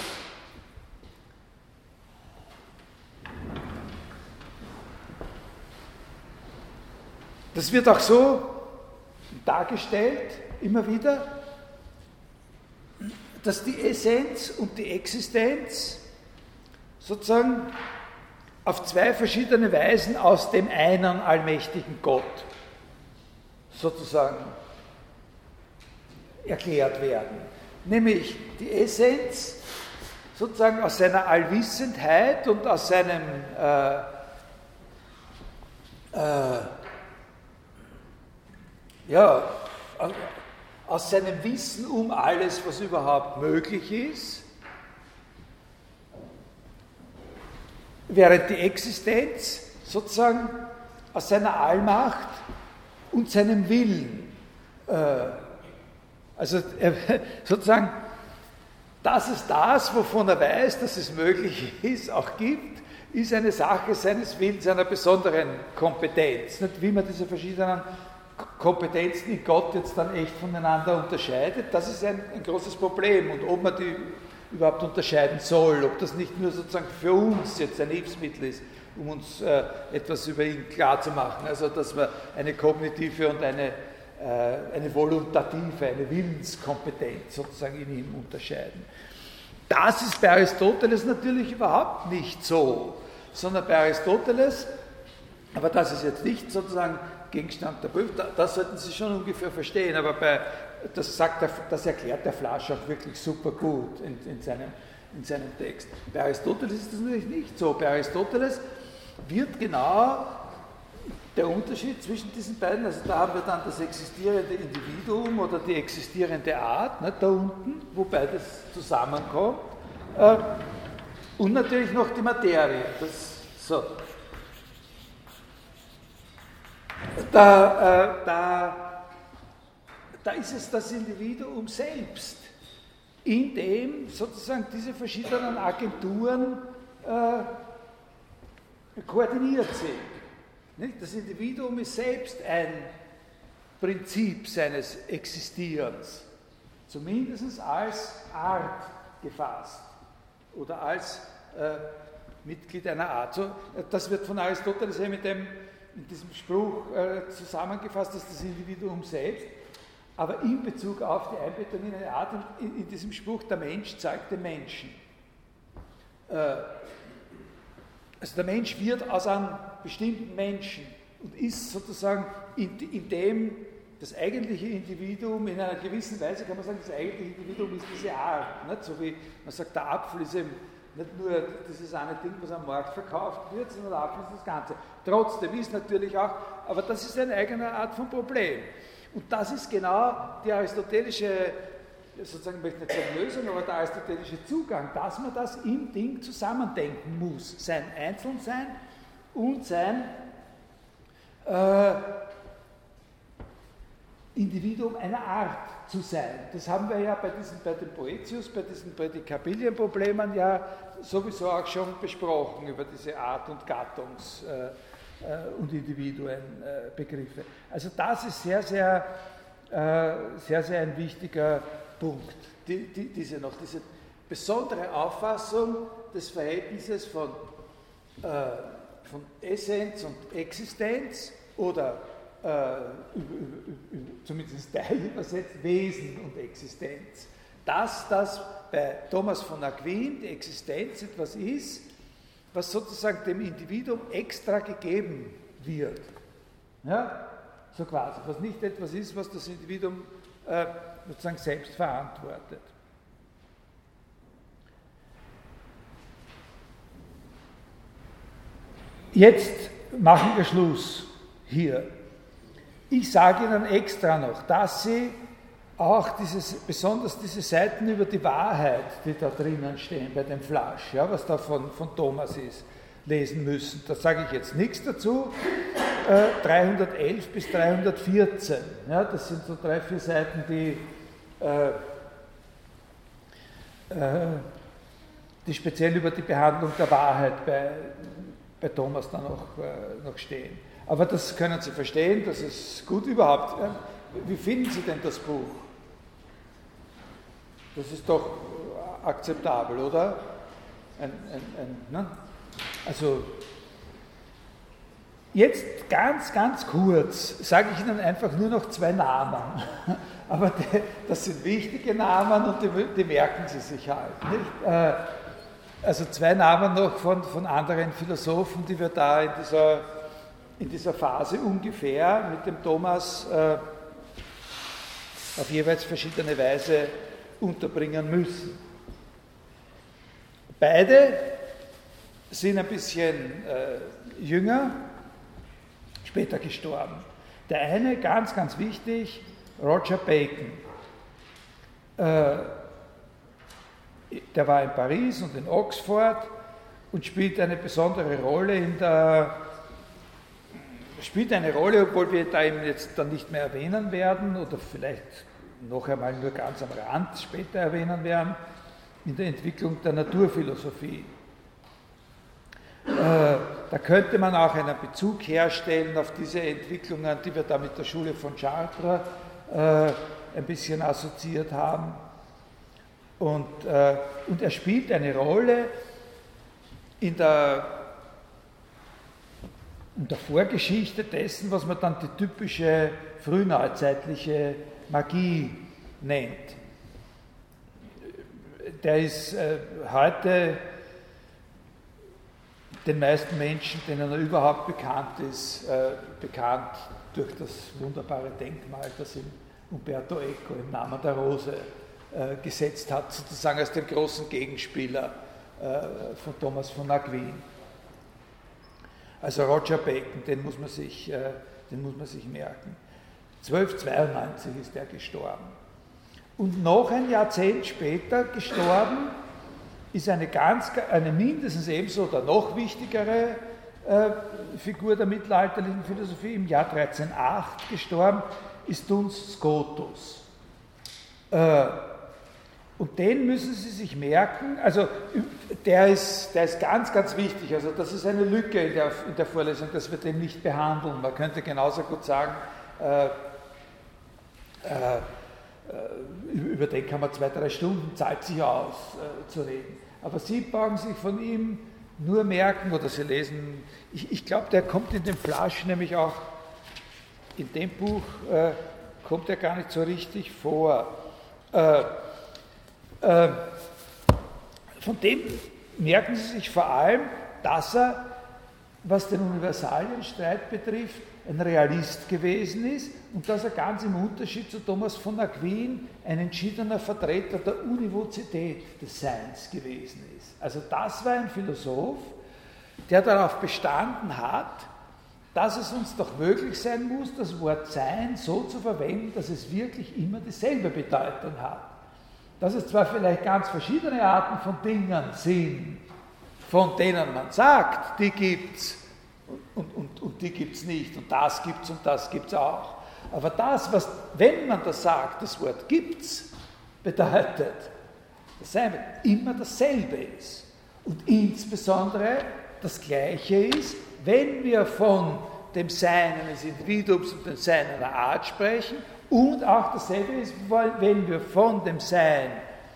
das wird auch so dargestellt, immer wieder, dass die Essenz und die Existenz sozusagen auf zwei verschiedene Weisen aus dem einen allmächtigen Gott sozusagen erklärt werden. Nämlich die Essenz sozusagen aus seiner Allwissendheit und aus seinem, äh, äh, ja, aus seinem Wissen um alles, was überhaupt möglich ist, während die Existenz sozusagen aus seiner Allmacht und seinem Willen, äh, also äh, sozusagen, dass es das, wovon er weiß, dass es möglich ist, auch gibt, ist eine Sache seines Willens, einer besonderen Kompetenz. Nicht, wie man diese verschiedenen Kompetenzen in Gott jetzt dann echt voneinander unterscheidet, das ist ein, ein großes Problem. Und ob man die überhaupt unterscheiden soll, ob das nicht nur sozusagen für uns jetzt ein Hilfsmittel ist, um uns äh, etwas über ihn klarzumachen, also dass wir eine kognitive und eine, äh, eine voluntative, eine Willenskompetenz sozusagen in ihm unterscheiden. Das ist bei Aristoteles natürlich überhaupt nicht so, sondern bei Aristoteles, aber das ist jetzt nicht sozusagen Gegenstand der Prüfung, das sollten Sie schon ungefähr verstehen, aber bei, das, sagt der, das erklärt der Flasch auch wirklich super gut in, in, seinem, in seinem Text. Bei Aristoteles ist das natürlich nicht so. Bei Aristoteles wird genau der Unterschied zwischen diesen beiden, also da haben wir dann das existierende Individuum oder die existierende Art, ne, da unten, wo beides zusammenkommt, äh, und natürlich noch die Materie. Das, so. Da, äh, da, da ist es das Individuum selbst, in dem sozusagen diese verschiedenen Agenturen äh, koordiniert sind. Nicht? Das Individuum ist selbst ein Prinzip seines Existierens, zumindest als Art gefasst oder als äh, Mitglied einer Art. So, das wird von Aristoteles mit dem, in diesem Spruch äh, zusammengefasst, dass das Individuum selbst, aber in Bezug auf die Einbettung in eine Art, in, in diesem Spruch, der Mensch zeigt den Menschen. Äh, Also der Mensch wird aus einem bestimmten Menschen und ist sozusagen in, in dem das eigentliche Individuum in einer gewissen Weise, kann man sagen, das eigentliche Individuum ist diese Art. Nicht? So wie man sagt, der Apfel ist eben nicht nur dieses eine Ding, was am Markt verkauft wird, sondern der Apfel ist das Ganze. Trotzdem ist natürlich auch, aber das ist eine eigene Art von Problem. Und das ist genau die aristotelische, sozusagen, ich möchte nicht sagen Lösung, aber der aristotelische Zugang, dass man das im Ding zusammendenken muss. Sein Einzelnsein und sein äh, Individuum einer Art zu sein. Das haben wir ja bei, diesen, bei dem Boëthius, bei diesen Prädikabilienproblemen ja sowieso auch schon besprochen, über diese Art- und Gattungs- äh, äh, und Individuenbegriffe. Äh, also das ist sehr, sehr, äh, sehr, sehr ein wichtiger Punkt. Die, die, diese noch, diese besondere Auffassung des Verhältnisses von, äh, von Essenz und Existenz oder äh, zumindest Teil übersetzt, Wesen und Existenz. Dass das bei Thomas von Aquin die Existenz etwas ist, was sozusagen dem Individuum extra gegeben wird. Ja? So quasi, was nicht etwas ist, was das Individuum äh, sozusagen selbst verantwortet. Jetzt machen wir Schluss hier. Ich sage Ihnen extra noch, dass Sie auch dieses, besonders diese Seiten über die Wahrheit, die da drinnen stehen bei dem Flasch, ja, was da von, von Thomas ist, lesen müssen. Da sage ich jetzt nichts dazu. Äh, dreihundertelf bis dreihundertvierzehn, ja, das sind so drei, vier Seiten, die, äh, äh, die speziell über die Behandlung der Wahrheit bei, bei Thomas dann noch, äh, noch stehen. Aber das können Sie verstehen, das ist gut überhaupt. Äh, wie finden Sie denn das Buch? Das ist doch akzeptabel, oder? Ein, ein, ein, ne? Also, jetzt ganz, ganz kurz sage ich Ihnen einfach nur noch zwei Namen. Aber die, das sind wichtige Namen und die, die merken Sie sich halt. Nicht? Äh, also zwei Namen noch von, von anderen Philosophen, die wir da in dieser, in dieser Phase ungefähr mit dem Thomas äh, auf jeweils verschiedene Weise unterbringen müssen. Beide sind ein bisschen äh, jünger, später gestorben. Der eine, ganz, ganz wichtig, Roger Bacon. Äh, der war in Paris und in Oxford und spielt eine besondere Rolle in der, spielt eine Rolle, obwohl wir da eben jetzt dann nicht mehr erwähnen werden oder vielleicht noch einmal nur ganz am Rand später erwähnen werden, in der Entwicklung der Naturphilosophie. Äh, da könnte man auch einen Bezug herstellen auf diese Entwicklungen, die wir da mit der Schule von Chartres äh, ein bisschen assoziiert haben. Und, äh, und er spielt eine Rolle in der, in der Vorgeschichte dessen, was man dann die typische frühneuzeitliche Magie nennt. Der ist äh, heute den meisten Menschen, denen er überhaupt bekannt ist, äh, bekannt durch das wunderbare Denkmal, das ihm Umberto Eco im Namen der Rose äh, gesetzt hat, sozusagen als den großen Gegenspieler äh, von Thomas von Aquin. Also Roger Bacon, den muss man sich, äh, den muss man sich merken. zwölfhundertzweiundneunzig ist er gestorben. Und noch ein Jahrzehnt später gestorben ist eine, ganz, eine mindestens ebenso oder noch wichtigere äh, Figur der mittelalterlichen Philosophie, im Jahr dreizehnhundertacht gestorben, ist Duns Scotus. Äh, und den müssen Sie sich merken, also der ist, der ist ganz, ganz wichtig, also das ist eine Lücke in der, in der Vorlesung, dass wir den nicht behandeln. Man könnte genauso gut sagen, äh, äh, über den kann man zwei, drei Stunden, zahlt sich aus, äh, zu reden. Aber Sie brauchen sich von ihm nur merken, oder Sie lesen, ich, ich glaube, der kommt in dem Flasch nämlich auch, in dem Buch äh, kommt er gar nicht so richtig vor. Äh, äh, von dem merken Sie sich vor allem, dass er, was den Universalienstreit betrifft, ein Realist gewesen ist und dass er ganz im Unterschied zu Thomas von Aquin ein entschiedener Vertreter der Univozität des Seins gewesen ist. Also das war ein Philosoph, der darauf bestanden hat, dass es uns doch möglich sein muss, das Wort Sein so zu verwenden, dass es wirklich immer dieselbe Bedeutung hat. Dass es zwar vielleicht ganz verschiedene Arten von Dingen sind, von denen man sagt, die gibt's, Und, und, und die gibt es nicht und das gibt es und das gibt es auch. Aber das, was, wenn man das sagt, das Wort gibt es, bedeutet, dass Sein immer dasselbe ist. Und insbesondere das Gleiche ist, wenn wir von dem Sein eines Individuums und dem Sein einer Art sprechen und auch dasselbe ist, wenn wir von dem Sein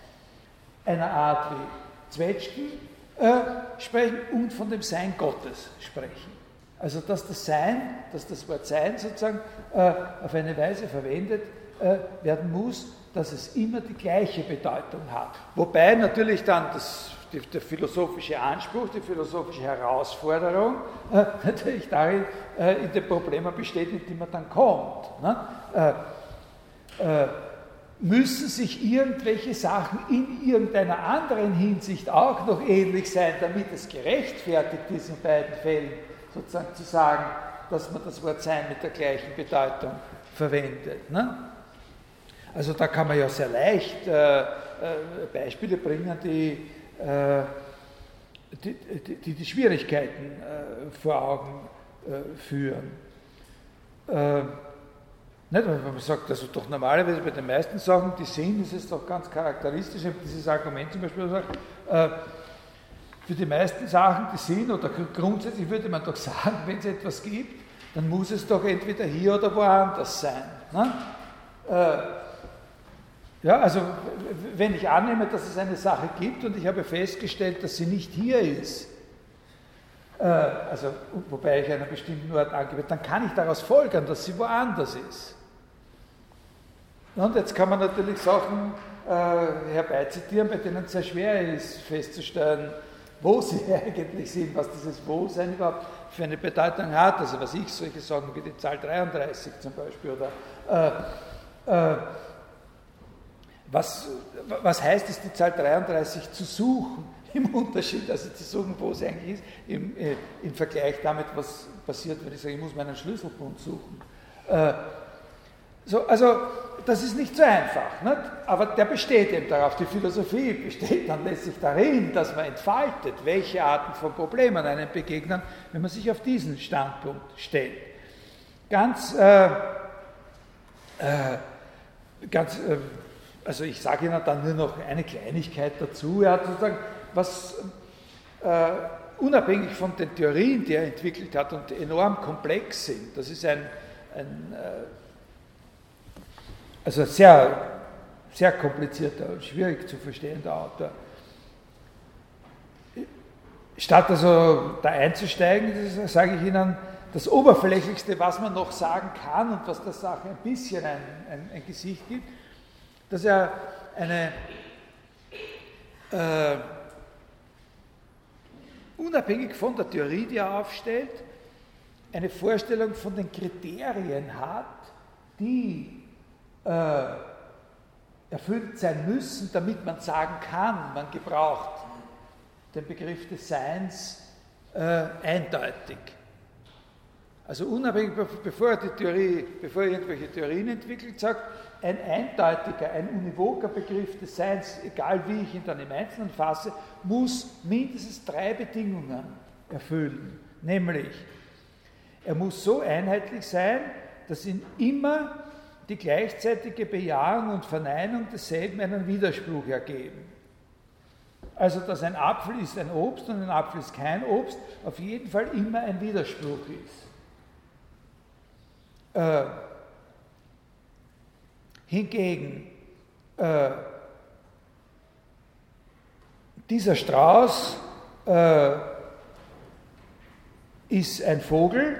einer Art wie Zwetschgen äh, sprechen und von dem Sein Gottes sprechen. Also dass das Sein, dass das Wort Sein sozusagen äh, auf eine Weise verwendet äh, werden muss, dass es immer die gleiche Bedeutung hat. Wobei natürlich dann das, die, der philosophische Anspruch, die philosophische Herausforderung äh, natürlich darin äh, in den Problemen besteht, in die man dann kommt. Ne? Äh, äh, müssen sich irgendwelche Sachen in irgendeiner anderen Hinsicht auch noch ähnlich sein, damit es gerechtfertigt ist in beiden Fällen, sozusagen zu sagen, dass man das Wort Sein mit der gleichen Bedeutung verwendet. Ne? Also da kann man ja sehr leicht äh, äh, Beispiele bringen, die äh, die, die, die Schwierigkeiten äh, vor Augen äh, führen. Äh, nicht, wenn man sagt, also doch normalerweise bei den meisten Sachen, die sind, ist es doch ganz charakteristisch, ich habe dieses Argument zum Beispiel gesagt, äh, für die meisten Sachen, die sind, oder grundsätzlich würde man doch sagen, wenn es etwas gibt, dann muss es doch entweder hier oder woanders sein. Ne? Äh, ja, also wenn ich annehme, dass es eine Sache gibt und ich habe festgestellt, dass sie nicht hier ist, äh, also wobei ich einen bestimmten Ort angebe, dann kann ich daraus folgern, dass sie woanders ist. Und jetzt kann man natürlich Sachen äh, herbeizitieren, bei denen es sehr schwer ist, festzustellen, wo sie eigentlich sind, was dieses Wo-Sein überhaupt für eine Bedeutung hat. Also was ich, solche Sachen wie die Zahl dreiunddreißig zum Beispiel, oder äh, äh, was, was heißt es, die Zahl dreiunddreißig zu suchen? im Unterschied, also zu suchen, wo es eigentlich ist, im, äh, im Vergleich damit, was passiert, wenn ich sage, ich muss meinen Schlüsselbund suchen. Äh, so, also, das ist nicht so einfach, nicht? Aber der besteht eben darauf. Die Philosophie besteht dann letztlich darin, dass man entfaltet, welche Arten von Problemen einem begegnen, wenn man sich auf diesen Standpunkt stellt. Ganz, äh, äh, ganz äh, also ich sage Ihnen dann nur noch eine Kleinigkeit dazu. Er hat sozusagen, was äh, unabhängig von den Theorien, die er entwickelt hat und enorm komplex sind, das ist ein, ein äh, also sehr, sehr komplizierter und schwierig zu verstehender Autor. Statt also da einzusteigen, das sage ich Ihnen, das Oberflächlichste, was man noch sagen kann und was der Sache ein bisschen ein, ein, ein Gesicht gibt, dass er eine äh, unabhängig von der Theorie, die er aufstellt, eine Vorstellung von den Kriterien hat, die äh, erfüllt sein müssen, damit man sagen kann, man gebraucht den Begriff des Seins äh, eindeutig. Also unabhängig, bevor er, die Theorie, bevor er irgendwelche Theorien entwickelt, sagt, ein eindeutiger, ein univoker Begriff des Seins, egal wie ich ihn dann im Einzelnen fasse, muss mindestens drei Bedingungen erfüllen. Nämlich, er muss so einheitlich sein, dass ihn immer die gleichzeitige Bejahung und Verneinung desselben einen Widerspruch ergeben. Also, dass ein Apfel ist ein Obst und ein Apfel ist kein Obst, auf jeden Fall immer ein Widerspruch ist. Äh, hingegen, äh, dieser Strauß äh, ist ein Vogel.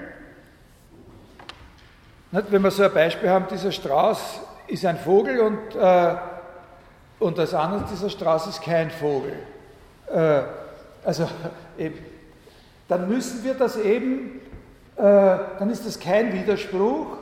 Wenn wir so ein Beispiel haben, dieser Strauß ist ein Vogel und, äh, und das andere, dieser Strauß ist kein Vogel. Äh, also, eben, dann müssen wir das eben, äh, dann ist das kein Widerspruch,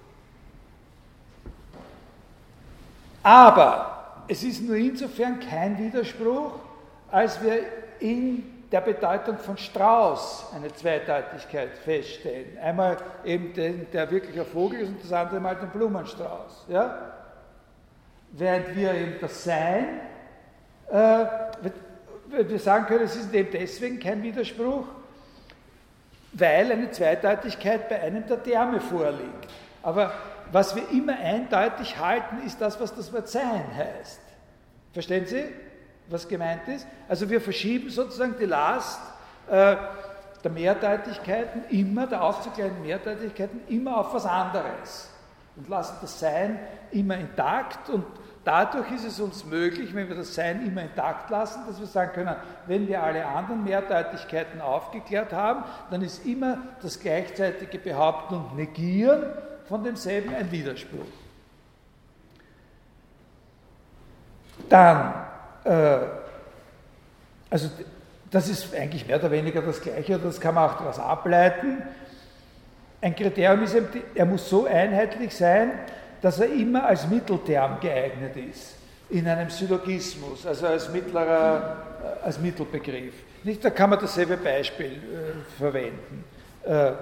aber es ist nur insofern kein Widerspruch, als wir in der Bedeutung von Strauß eine Zweideutigkeit feststellen. Einmal eben den, der wirklich ein Vogel ist und das andere mal den Blumenstrauß. Ja? Während wir eben das Sein, äh, wir sagen können, es ist eben deswegen kein Widerspruch, weil eine Zweideutigkeit bei einem der Terme vorliegt. Aber was wir immer eindeutig halten, ist das, was das Wort Sein heißt. Verstehen Sie, was gemeint ist? Also wir verschieben sozusagen die Last äh, der Mehrdeutigkeiten immer, der aufzuklärenden Mehrdeutigkeiten immer auf was anderes und lassen das Sein immer intakt und dadurch ist es uns möglich, wenn wir das Sein immer intakt lassen, dass wir sagen können, wenn wir alle anderen Mehrdeutigkeiten aufgeklärt haben, dann ist immer das gleichzeitige Behaupten und Negieren von demselben ein Widerspruch. Dann Äh, also das ist eigentlich mehr oder weniger das Gleiche, das kann man auch daraus ableiten. Ein Kriterium ist, er muss so einheitlich sein, dass er immer als Mittelterm geeignet ist, in einem Syllogismus, also als mittlerer, als Mittelbegriff. Nicht, da kann man dasselbe Beispiel äh, verwenden. Äh,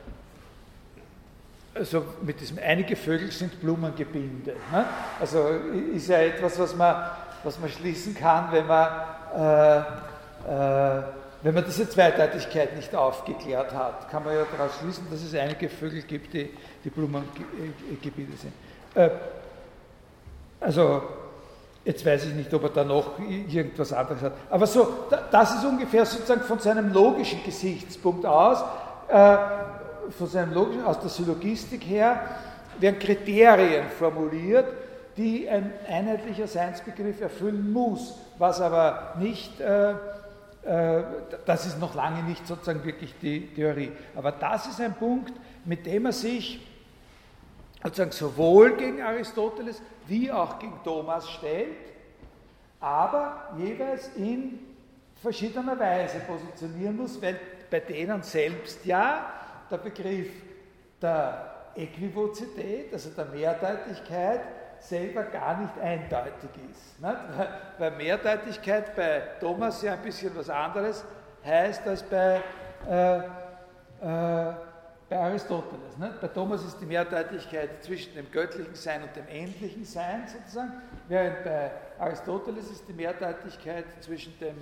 also mit diesem, einige Vögel sind Blumengebinde. Ne? Also ist ja etwas, was man was man schließen kann, wenn man, äh, äh, wenn man diese Zweideutigkeit nicht aufgeklärt hat, kann man ja daraus schließen, dass es einige Vögel gibt, die, die Blumengebiete sind. Äh, also, jetzt weiß ich nicht, ob er da noch irgendwas anderes hat, aber so, das ist ungefähr sozusagen von seinem logischen Gesichtspunkt aus, äh, von seinem logischen, aus der Syllogistik her, werden Kriterien formuliert, die ein einheitlicher Seinsbegriff erfüllen muss, was aber nicht, äh, äh, das ist noch lange nicht sozusagen wirklich die Theorie. Aber das ist ein Punkt, mit dem er sich sozusagen sowohl gegen Aristoteles wie auch gegen Thomas stellt, aber jeweils in verschiedener Weise positionieren muss, weil bei denen selbst ja der Begriff der Äquivozität, also der Mehrdeutigkeit, selber gar nicht eindeutig ist. Nicht? Weil Mehrdeutigkeit bei Thomas ja ein bisschen was anderes heißt als bei, äh, äh, bei Aristoteles. Nicht? Bei Thomas ist die Mehrdeutigkeit zwischen dem göttlichen Sein und dem endlichen Sein sozusagen, während bei Aristoteles ist die Mehrdeutigkeit zwischen dem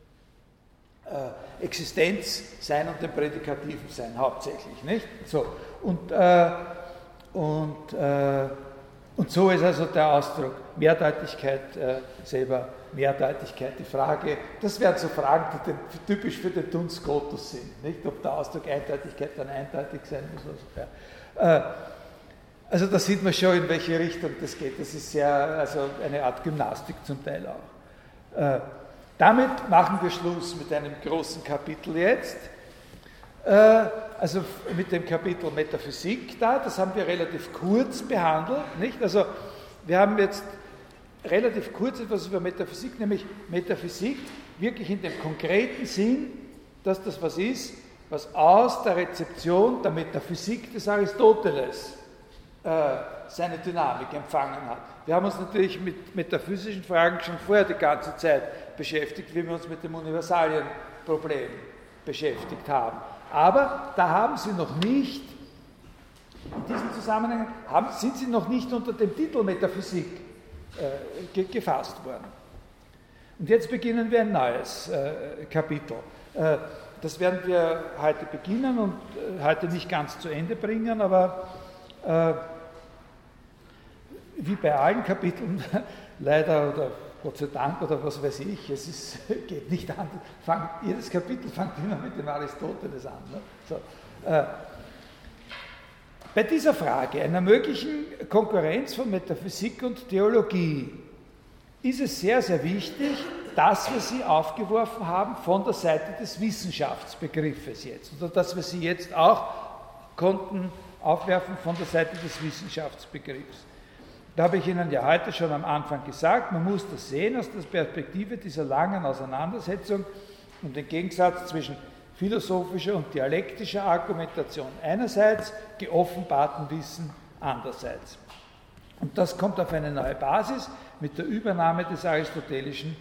äh, Existenzsein und dem prädikativen Sein hauptsächlich. Nicht? So. Und, äh, und, äh, und so ist also der Ausdruck Mehrdeutigkeit äh, selber Mehrdeutigkeit die Frage, das wären so Fragen, die den, typisch für den Duns Scotus sind, nicht? Ob der Ausdruck Eindeutigkeit dann eindeutig sein muss. Oder so. Ja. Äh, also da sieht man schon, in welche Richtung das geht. Das ist ja also eine Art Gymnastik zum Teil auch. Äh, damit machen wir Schluss mit einem großen Kapitel jetzt. Äh, also mit dem Kapitel Metaphysik da, das haben wir relativ kurz behandelt, nicht? Also wir haben jetzt relativ kurz etwas über Metaphysik, nämlich Metaphysik wirklich in dem konkreten Sinn, dass das was ist, was aus der Rezeption der Metaphysik des Aristoteles äh, seine Dynamik empfangen hat. Wir haben uns natürlich mit metaphysischen Fragen schon vorher die ganze Zeit beschäftigt, wie wir uns mit dem Universalienproblem beschäftigt haben. Aber da haben sie noch nicht, in diesem Zusammenhang haben, sind sie noch nicht unter dem Titel Metaphysik äh, ge gefasst worden. Und jetzt beginnen wir ein neues äh, Kapitel. Äh, das werden wir heute beginnen und äh, heute nicht ganz zu Ende bringen, aber äh, wie bei allen Kapiteln, leider oder Gott sei Dank oder was weiß ich, es ist, geht nicht an. Fang, jedes Kapitel fängt immer mit dem Aristoteles an. Ne? So, äh, bei dieser Frage einer möglichen Konkurrenz von Metaphysik und Theologie ist es sehr, sehr wichtig, dass wir sie aufgeworfen haben von der Seite des Wissenschaftsbegriffes jetzt. Oder dass wir sie jetzt auch konnten aufwerfen von der Seite des Wissenschaftsbegriffs. Da habe ich Ihnen ja heute schon am Anfang gesagt, man muss das sehen aus der Perspektive dieser langen Auseinandersetzung und den Gegensatz zwischen philosophischer und dialektischer Argumentation einerseits, geoffenbartem Wissen andererseits. Und das kommt auf eine neue Basis mit der Übernahme des aristotelischen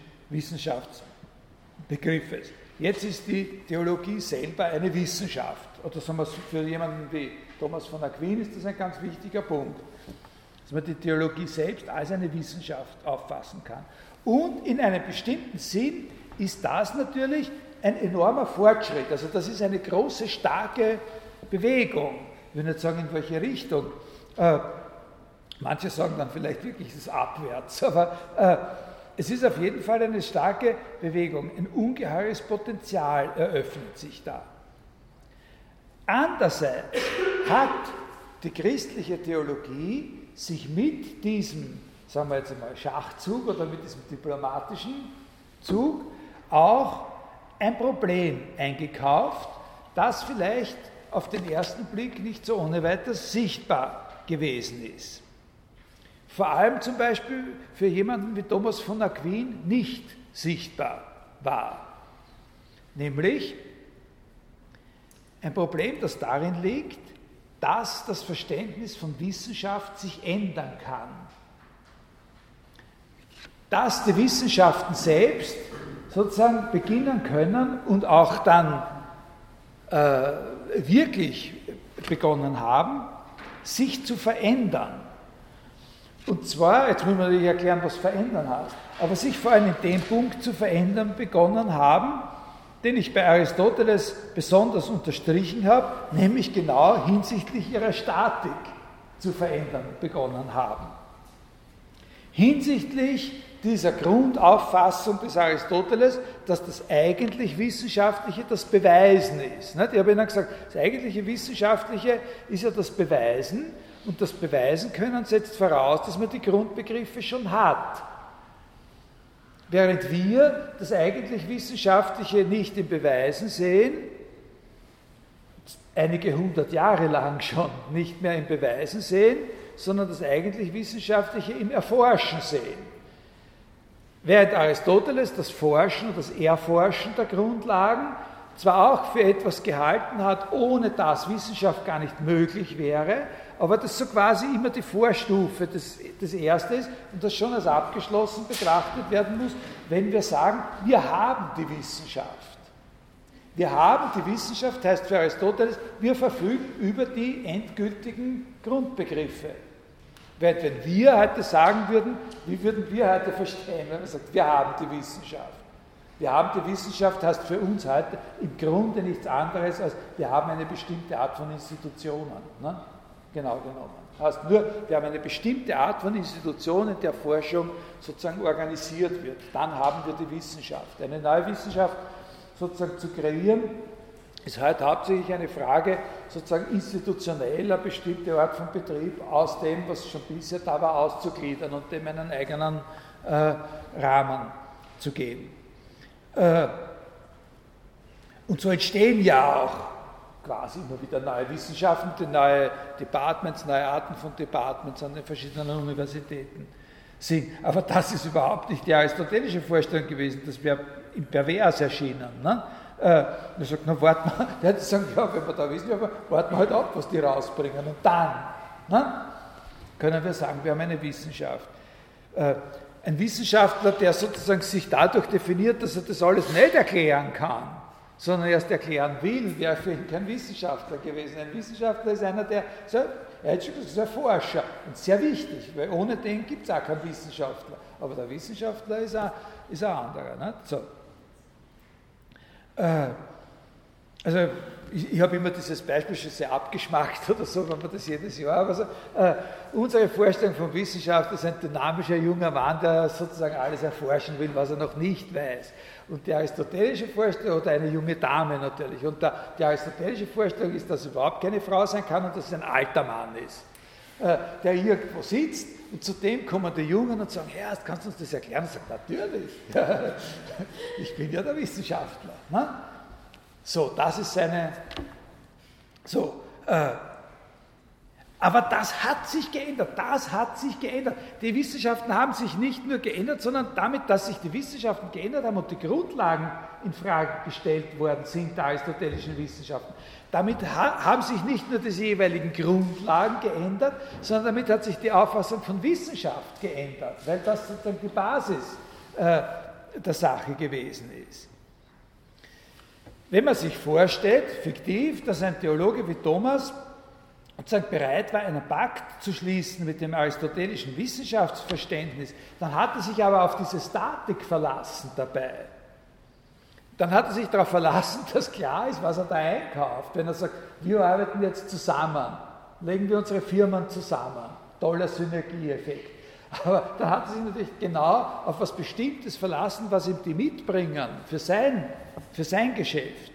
Wissenschaftsbegriffes. Jetzt ist die Theologie selber eine Wissenschaft. Oder sagen wir, für jemanden wie Thomas von Aquin ist das ein ganz wichtiger Punkt, dass man die Theologie selbst als eine Wissenschaft auffassen kann. Und in einem bestimmten Sinn ist das natürlich ein enormer Fortschritt. Also das ist eine große, starke Bewegung. Ich will nicht sagen, in welche Richtung. Äh, manche sagen dann vielleicht wirklich, es ist abwärts, aber äh, es ist auf jeden Fall eine starke Bewegung. Ein ungeheures Potenzial eröffnet sich da. Andererseits hat die christliche Theologie sich mit diesem, sagen wir jetzt einmal, Schachzug oder mit diesem diplomatischen Zug auch ein Problem eingekauft, das vielleicht auf den ersten Blick nicht so ohne weiteres sichtbar gewesen ist. Vor allem zum Beispiel für jemanden wie Thomas von Aquin nicht sichtbar war. Nämlich ein Problem, das darin liegt, dass das Verständnis von Wissenschaft sich ändern kann. Dass die Wissenschaften selbst sozusagen beginnen können und auch dann äh, wirklich begonnen haben, sich zu verändern. Und zwar, jetzt muss man natürlich erklären, was verändern heißt, aber sich vor allem in dem Punkt zu verändern begonnen haben, den ich bei Aristoteles besonders unterstrichen habe, nämlich genau hinsichtlich ihrer Statik zu verändern begonnen haben. Hinsichtlich dieser Grundauffassung des Aristoteles, dass das eigentlich Wissenschaftliche das Beweisen ist. Ich habe Ihnen gesagt, das eigentliche Wissenschaftliche ist ja das Beweisen, und das Beweisen können setzt voraus, dass man die Grundbegriffe schon hat. Während wir das eigentlich Wissenschaftliche nicht im Beweisen sehen, einige hundert Jahre lang schon nicht mehr im Beweisen sehen, sondern das eigentlich Wissenschaftliche im Erforschen sehen. Während Aristoteles das Forschen und das Erforschen der Grundlagen zwar auch für etwas gehalten hat, ohne das Wissenschaft gar nicht möglich wäre, aber das so quasi immer die Vorstufe des, des Erste ist und das schon als abgeschlossen betrachtet werden muss, wenn wir sagen, wir haben die Wissenschaft. Wir haben die Wissenschaft, heißt für Aristoteles, wir verfügen über die endgültigen Grundbegriffe. Weil wenn wir heute sagen würden, wie würden wir heute verstehen, wenn man sagt, wir haben die Wissenschaft. Wir haben die Wissenschaft, heißt für uns heute im Grunde nichts anderes, als wir haben eine bestimmte Art von Institutionen. Ne? Genau genommen. Heißt nur, wir haben eine bestimmte Art von Institution, in der Forschung sozusagen organisiert wird. Dann haben wir die Wissenschaft. Eine neue Wissenschaft sozusagen zu kreieren, ist heute hauptsächlich eine Frage sozusagen institutioneller, bestimmte Art von Betrieb aus dem, was schon bisher da war, auszugliedern und dem einen eigenen äh, Rahmen zu geben. Äh, und so entstehen ja auch quasi immer wieder neue Wissenschaften, neue Departments, neue Arten von Departments an den verschiedenen Universitäten sind. Aber das ist überhaupt nicht die aristotelische Vorstellung gewesen, das wäre im Pervers erschienen. Ne? Äh, er sagt, na warten wir, der hätte sagen, ja, wenn wir da wissen, aber warten wir halt ab, was die rausbringen. Und dann ne, können wir sagen, wir haben eine Wissenschaft. Äh, ein Wissenschaftler, der sozusagen sich dadurch definiert, dass er das alles nicht erklären kann, sondern erst erklären will, wäre für ihn kein Wissenschaftler gewesen. Ein Wissenschaftler ist einer, der, er hat schon gesagt, ist ein Forscher und sehr wichtig, weil ohne den gibt es auch keinen Wissenschaftler. Aber der Wissenschaftler ist ein, ist ein anderer. Nicht? So. Äh, also ich, ich habe immer dieses Beispiel schon sehr abgeschmackt oder so, wenn man das jedes Jahr, aber so, äh, unsere Vorstellung von Wissenschaft ist ein dynamischer junger Mann, der sozusagen alles erforschen will, was er noch nicht weiß. Und die aristotelische Vorstellung, oder eine junge Dame natürlich, und der, die aristotelische Vorstellung ist, dass es überhaupt keine Frau sein kann und dass es ein alter Mann ist, äh, der irgendwo sitzt und zu dem kommen die Jungen und sagen, Herr, kannst du uns das erklären? Und sagt, natürlich, ich bin ja der Wissenschaftler. Ne? So, das ist seine, so, äh, aber das hat sich geändert, das hat sich geändert. Die Wissenschaften haben sich nicht nur geändert, sondern damit, dass sich die Wissenschaften geändert haben und die Grundlagen in Frage gestellt worden sind der aristotelischen Wissenschaften, damit ha- haben sich nicht nur diese jeweiligen Grundlagen geändert, sondern damit hat sich die Auffassung von Wissenschaft geändert, weil das sozusagen die Basis äh, der Sache gewesen ist. Wenn man sich vorstellt, fiktiv, dass ein Theologe wie Thomas sozusagen bereit war, einen Pakt zu schließen mit dem aristotelischen Wissenschaftsverständnis, dann hat er sich aber auf diese Statik verlassen dabei. Dann hat er sich darauf verlassen, dass klar ist, was er da einkauft. Wenn er sagt, wir arbeiten jetzt zusammen, legen wir unsere Firmen zusammen, toller Synergieeffekt. Aber dann hat er sich natürlich genau auf was Bestimmtes verlassen, was ihm die mitbringen für sein, für sein Geschäft.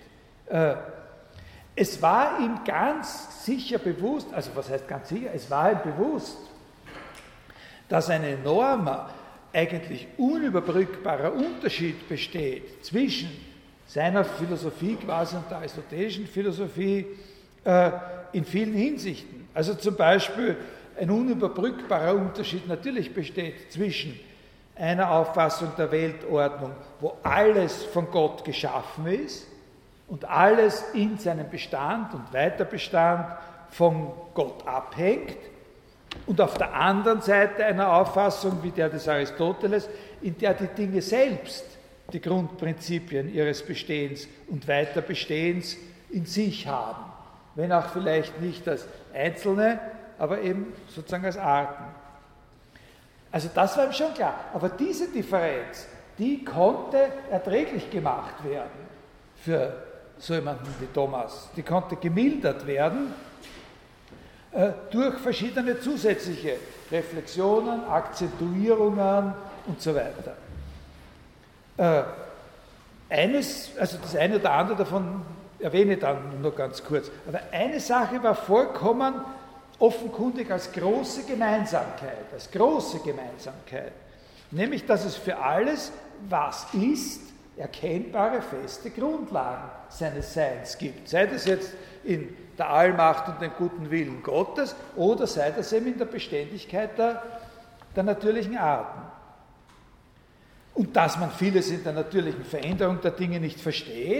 Es war ihm ganz sicher bewusst, also was heißt ganz sicher, es war ihm bewusst, dass ein enormer, eigentlich unüberbrückbarer Unterschied besteht zwischen seiner Philosophie quasi und der aristotelischen Philosophie äh, in vielen Hinsichten. Also zum Beispiel ein unüberbrückbarer Unterschied natürlich besteht zwischen einer Auffassung der Weltordnung, wo alles von Gott geschaffen ist und alles in seinem Bestand und Weiterbestand von Gott abhängt, und auf der anderen Seite einer Auffassung wie der des Aristoteles, in der die Dinge selbst die Grundprinzipien ihres Bestehens und Weiterbestehens in sich haben, wenn auch vielleicht nicht als Einzelne, aber eben sozusagen als Arten. Also das war ihm schon klar, aber diese Differenz, die konnte erträglich gemacht werden für so jemanden wie Thomas, die konnte gemildert werden äh, durch verschiedene zusätzliche Reflexionen, Akzentuierungen und so weiter. Äh, eines, also das eine oder andere davon erwähne ich dann nur ganz kurz, aber eine Sache war vollkommen offenkundig als große Gemeinsamkeit, als große Gemeinsamkeit, nämlich, dass es für alles, was ist, erkennbare, feste Grundlagen seines Seins gibt. Sei das jetzt in der Allmacht und dem guten Willen Gottes oder sei das eben in der Beständigkeit der, der natürlichen Arten. Und dass man vieles in der natürlichen Veränderung der Dinge nicht versteht,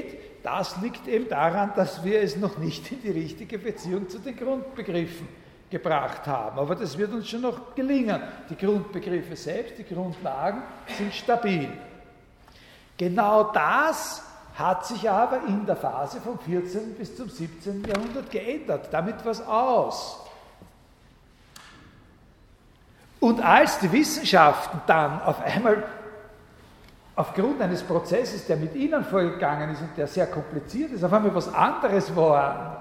das liegt eben daran, dass wir es noch nicht in die richtige Beziehung zu den Grundbegriffen gebracht haben. Aber das wird uns schon noch gelingen. Die Grundbegriffe selbst, die Grundlagen sind stabil. Genau das hat sich aber in der Phase vom vierzehnten bis zum siebzehnten Jahrhundert geändert. Damit was aus. Und als die Wissenschaften dann auf einmal aufgrund eines Prozesses, der mit ihnen vorgegangen ist und der sehr kompliziert ist, auf einmal was anderes waren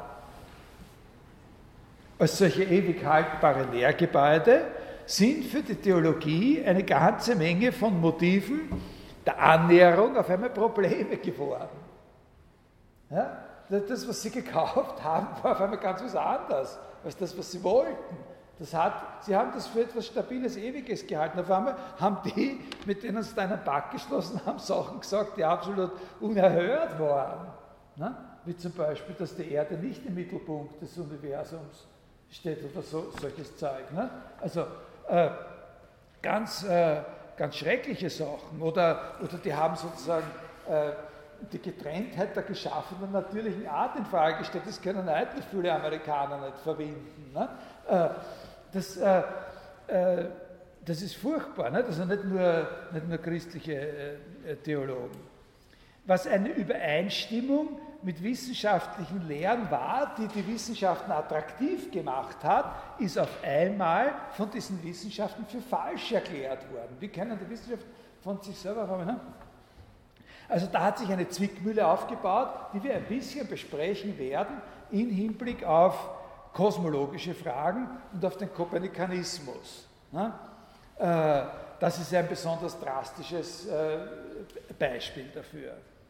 als solche ewig haltbare Lehrgebäude, sind für die Theologie eine ganze Menge von Motiven der Annäherung auf einmal Probleme geworden. Ja? Das, was sie gekauft haben, war auf einmal ganz was anderes als das, was sie wollten. Das hat, sie haben das für etwas Stabiles, Ewiges gehalten. Auf einmal haben die, mit denen sie da einen Pakt geschlossen haben, Sachen gesagt, die absolut unerhört waren. Ne? Wie zum Beispiel, dass die Erde nicht im Mittelpunkt des Universums steht oder so, solches Zeug. Ne? Also äh, ganz, äh, ganz schreckliche Sachen. Oder, oder die haben sozusagen äh, die Getrenntheit der geschaffenen natürlichen Art in Frage gestellt. Das können eigentlich viele Amerikaner nicht verwenden. Ne? Äh, das, äh, äh, das ist furchtbar, ne? Also nicht nur, nicht nur christliche äh, Theologen. Was eine Übereinstimmung mit wissenschaftlichen Lehren war, die die Wissenschaften attraktiv gemacht hat, ist auf einmal von diesen Wissenschaften für falsch erklärt worden. Wie können die Wissenschaft von sich selber haben? Ne? Also da hat sich eine Zwickmühle aufgebaut, die wir ein bisschen besprechen werden im Hinblick auf kosmologische Fragen und auf den Kopernikanismus. Das ist ein besonders drastisches Beispiel dafür.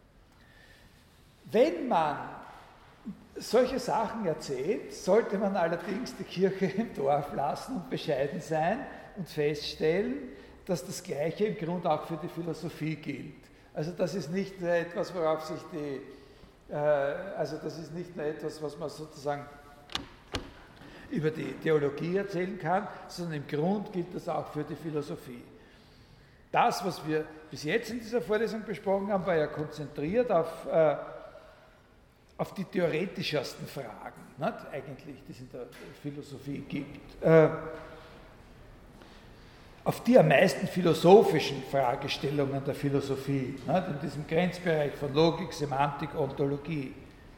Wenn man solche Sachen erzählt, sollte man allerdings die Kirche im Dorf lassen und bescheiden sein und feststellen, dass das Gleiche im Grunde auch für die Philosophie gilt. Also das ist nicht nur etwas, worauf sich die, äh, also das ist nicht nur etwas, was man sozusagen über die Theologie erzählen kann, sondern im Grund gilt das auch für die Philosophie. Das, was wir bis jetzt in dieser Vorlesung besprochen haben, war ja konzentriert auf, äh, auf die theoretischsten Fragen, nicht? Eigentlich, die es in der Philosophie gibt. Äh, auf die am meisten philosophischen Fragestellungen der Philosophie, nicht? In diesem Grenzbereich von Logik, Semantik, Ontologie.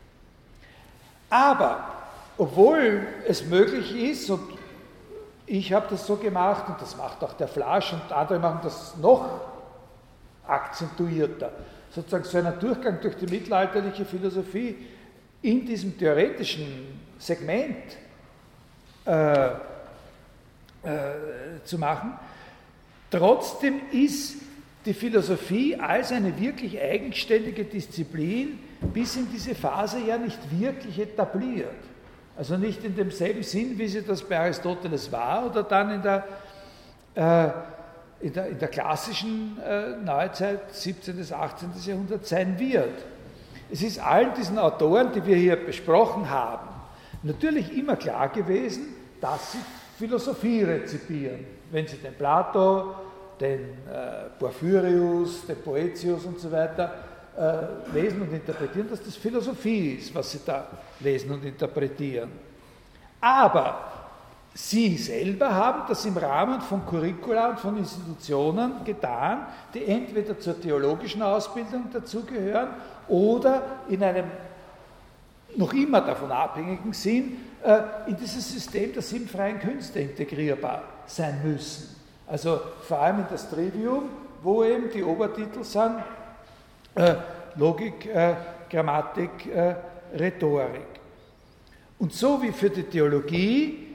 Aber obwohl es möglich ist, und ich habe das so gemacht, und das macht auch der Flasch, und andere machen das noch akzentuierter, sozusagen so einen Durchgang durch die mittelalterliche Philosophie in diesem theoretischen Segment äh, äh, zu machen. Trotzdem ist die Philosophie als eine wirklich eigenständige Disziplin bis in diese Phase ja nicht wirklich etabliert. Also nicht in demselben Sinn, wie sie das bei Aristoteles war oder dann in der, äh, in der, in der klassischen äh, Neuzeit, siebzehnten bis achtzehnten Jahrhundert sein wird. Es ist allen diesen Autoren, die wir hier besprochen haben, natürlich immer klar gewesen, dass sie Philosophie rezipieren. Wenn sie den Plato, den äh, Porphyrius, den Boëthius und so weiter äh, lesen und interpretieren, dass das Philosophie ist, was sie da lesen und interpretieren. Aber sie selber haben das im Rahmen von Curricula und von Institutionen getan, die entweder zur theologischen Ausbildung dazugehören oder in einem noch immer davon abhängigen Sinn äh, in dieses System der sieben freien Künste integrierbar sein müssen. Also vor allem in das Trivium, wo eben die Obertitel sind äh, Logik, äh, Grammatik, äh, Rhetorik. Und so wie für die Theologie